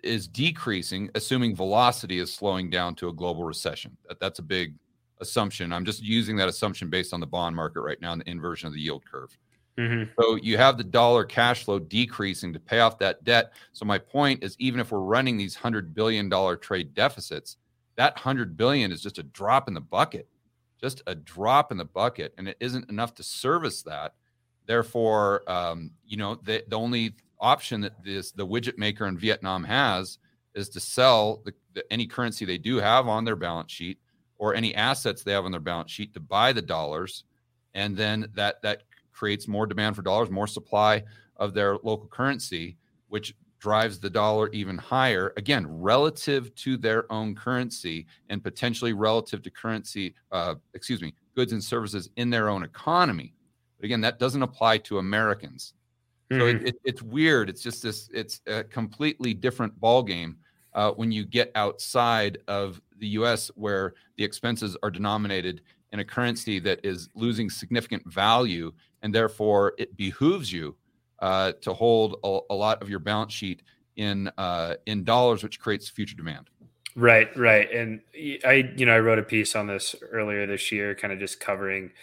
is decreasing, assuming velocity is slowing down to a global recession. That, that's a big assumption. I'm just using that assumption based on the bond market right now and the inversion of the yield curve. Mm-hmm. So you have the dollar cash flow decreasing to pay off that debt. So my point is, even if we're running these one hundred billion dollars trade deficits, that one hundred billion dollars is just a drop in the bucket, just a drop in the bucket. And it isn't enough to service that. Therefore, um, you know, the, the only option that this the widget maker in Vietnam has is to sell the, the, any currency they do have on their balance sheet or any assets they have on their balance sheet to buy the dollars. And then that that creates more demand for dollars, more supply of their local currency, which drives the dollar even higher, again, relative to their own currency and potentially relative to currency, uh, excuse me, goods and services in their own economy. But again, that doesn't apply to Americans. Mm-hmm. So it, it, it's weird. It's just this, it's a completely different ballgame uh, when you get outside of the U S, where the expenses are denominated in a currency that is losing significant value, and therefore it behooves you uh, to hold a, a lot of your balance sheet in uh, in dollars, which creates future demand. Right, right. And I, you know, I wrote a piece on this earlier this year, kind of just covering,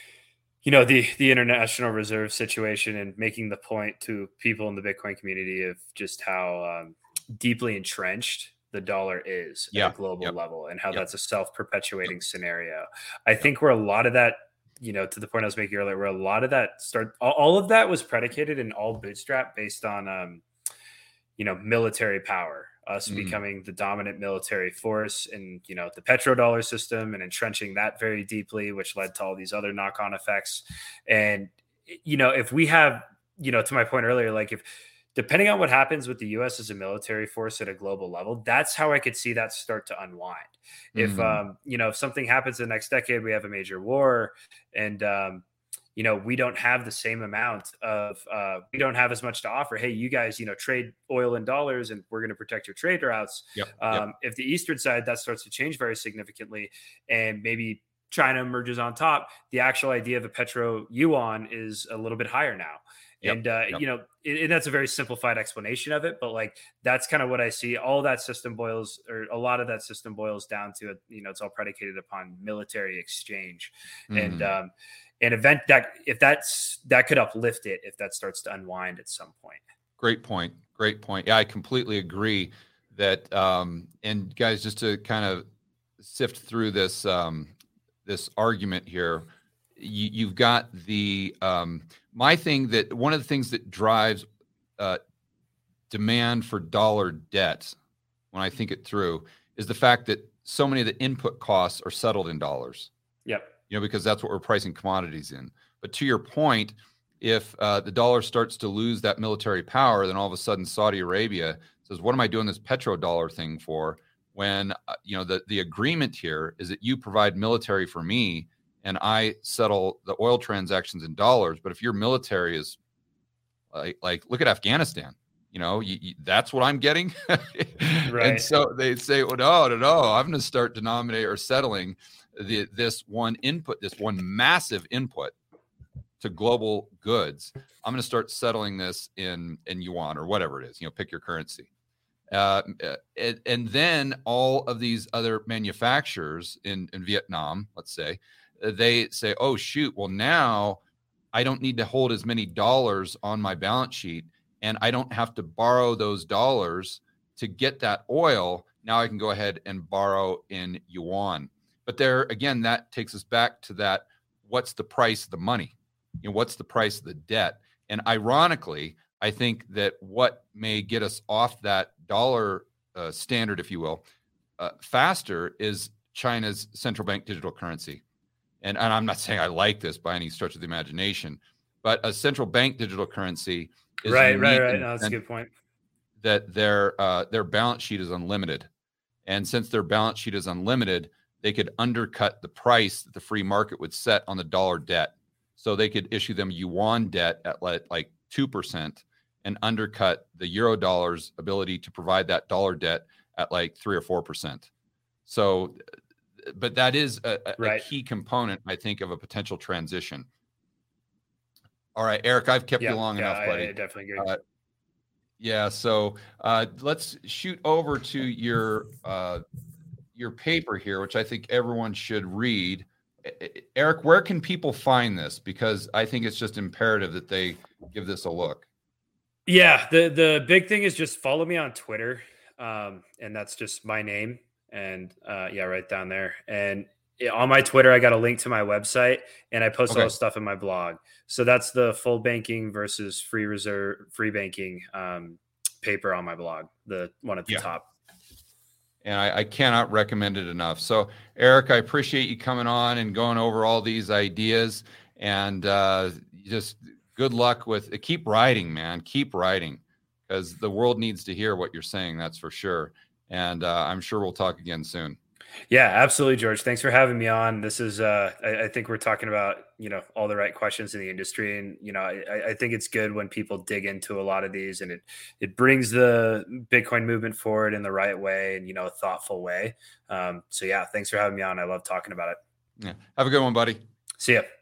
you know, the the international reserve situation and making the point to people in the Bitcoin community of just how um, deeply entrenched the dollar is yeah. at a global yep. level, and how yep. that's a self-perpetuating scenario. I think where a lot of that, you know, to the point I was making earlier, where a lot of that start, all, all of that was predicated and all bootstrapped based on, um, you know, military power, us mm. becoming the dominant military force, and, you know, the petrodollar system and entrenching that very deeply, which led to all these other knock-on effects. And, you know, if we have, you know, to my point earlier, like if, depending on what happens with the U S as a military force at a global level, that's how I could see that start to unwind. Mm-hmm. If, um, you know, if something happens the next decade, we have a major war, and, um, you know, we don't have the same amount of, uh, we don't have as much to offer. Hey, you guys, you know, trade oil in dollars and we're going to protect your trade routes. Yep. Um, yep. If the Eastern side, that starts to change very significantly, and maybe China emerges on top, the actual idea of a petro yuan is a little bit higher now. Yep, and, uh, yep. you know, and, and that's a very simplified explanation of it, but like, that's kind of what I see. All that system boils, or a lot of that system boils down to, you know, it's all predicated upon military exchange. Mm. And, um, an event that, if that's, that could uplift it if that starts to unwind at some point. Great point. Great point. Yeah, I completely agree that, um, and guys, just to kind of sift through this, um, this argument here, you, you've got the, um, my thing that one of the things that drives uh, demand for dollar debt, when I think it through, is the fact that so many of the input costs are settled in dollars. Yep. You know, because that's what we're pricing commodities in. But to your point, if uh, the dollar starts to lose that military power, then all of a sudden Saudi Arabia says, what am I doing this petrodollar thing for? When, uh, you know, the, the agreement here is that you provide military for me, and I settle the oil transactions in dollars. But if your military is like, like look at Afghanistan, you know, you, you, that's what I'm getting. Right. And so they say, well, no, no, no, I'm going to start denominating or settling the, this one input, this one massive input to global goods. I'm going to start settling this in, in yuan or whatever it is, you know, pick your currency. Uh, and, and then all of these other manufacturers in, in Vietnam, let's say, they say, oh, shoot, well, now I don't need to hold as many dollars on my balance sheet, and I don't have to borrow those dollars to get that oil. Now I can go ahead and borrow in yuan. But there, again, that takes us back to that, what's the price of the money? You know, what's the price of the debt? And ironically, I think that what may get us off that dollar uh, standard, if you will, uh, faster is China's central bank digital currency. And, and I'm not saying I like this by any stretch of the imagination, but a central bank digital currency is right, right, right. No, that's a good point. That their uh, their balance sheet is unlimited, and since their balance sheet is unlimited, they could undercut the price that the free market would set on the dollar debt. So they could issue them yuan debt at like like two percent and undercut the euro dollar's ability to provide that dollar debt at like three or four percent. So. But that is a, a, right. a key component, I think, of a potential transition. All right, Eric, I've kept yeah, you long yeah, enough, buddy. I, I definitely agree. Uh, Yeah. So uh, let's shoot over to your uh, your paper here, which I think everyone should read. Eric, where can people find this? Because I think it's just imperative that they give this a look. Yeah, the the big thing is just follow me on Twitter, um, and that's just my name, and uh, yeah, right down there. And yeah, on my Twitter, I got a link to my website, and I post Okay. all the stuff in my blog. So that's the full banking versus free reserve, free banking um, paper on my blog, the one at the Yeah. top. And I, I cannot recommend it enough. So, Eric, I appreciate you coming on and going over all these ideas. And uh, just good luck with it. Keep writing, man. Keep writing, because the world needs to hear what you're saying. That's for sure. And uh, I'm sure we'll talk again soon. Yeah, absolutely, George. Thanks for having me on. This is, uh, I, I think we're talking about, you know, all the right questions in the industry. And, you know, I, I think it's good when people dig into a lot of these, and it, it brings the Bitcoin movement forward in the right way and, you know, a thoughtful way. Um, so yeah, thanks for having me on. I love talking about it. Yeah. Have a good one, buddy. See ya.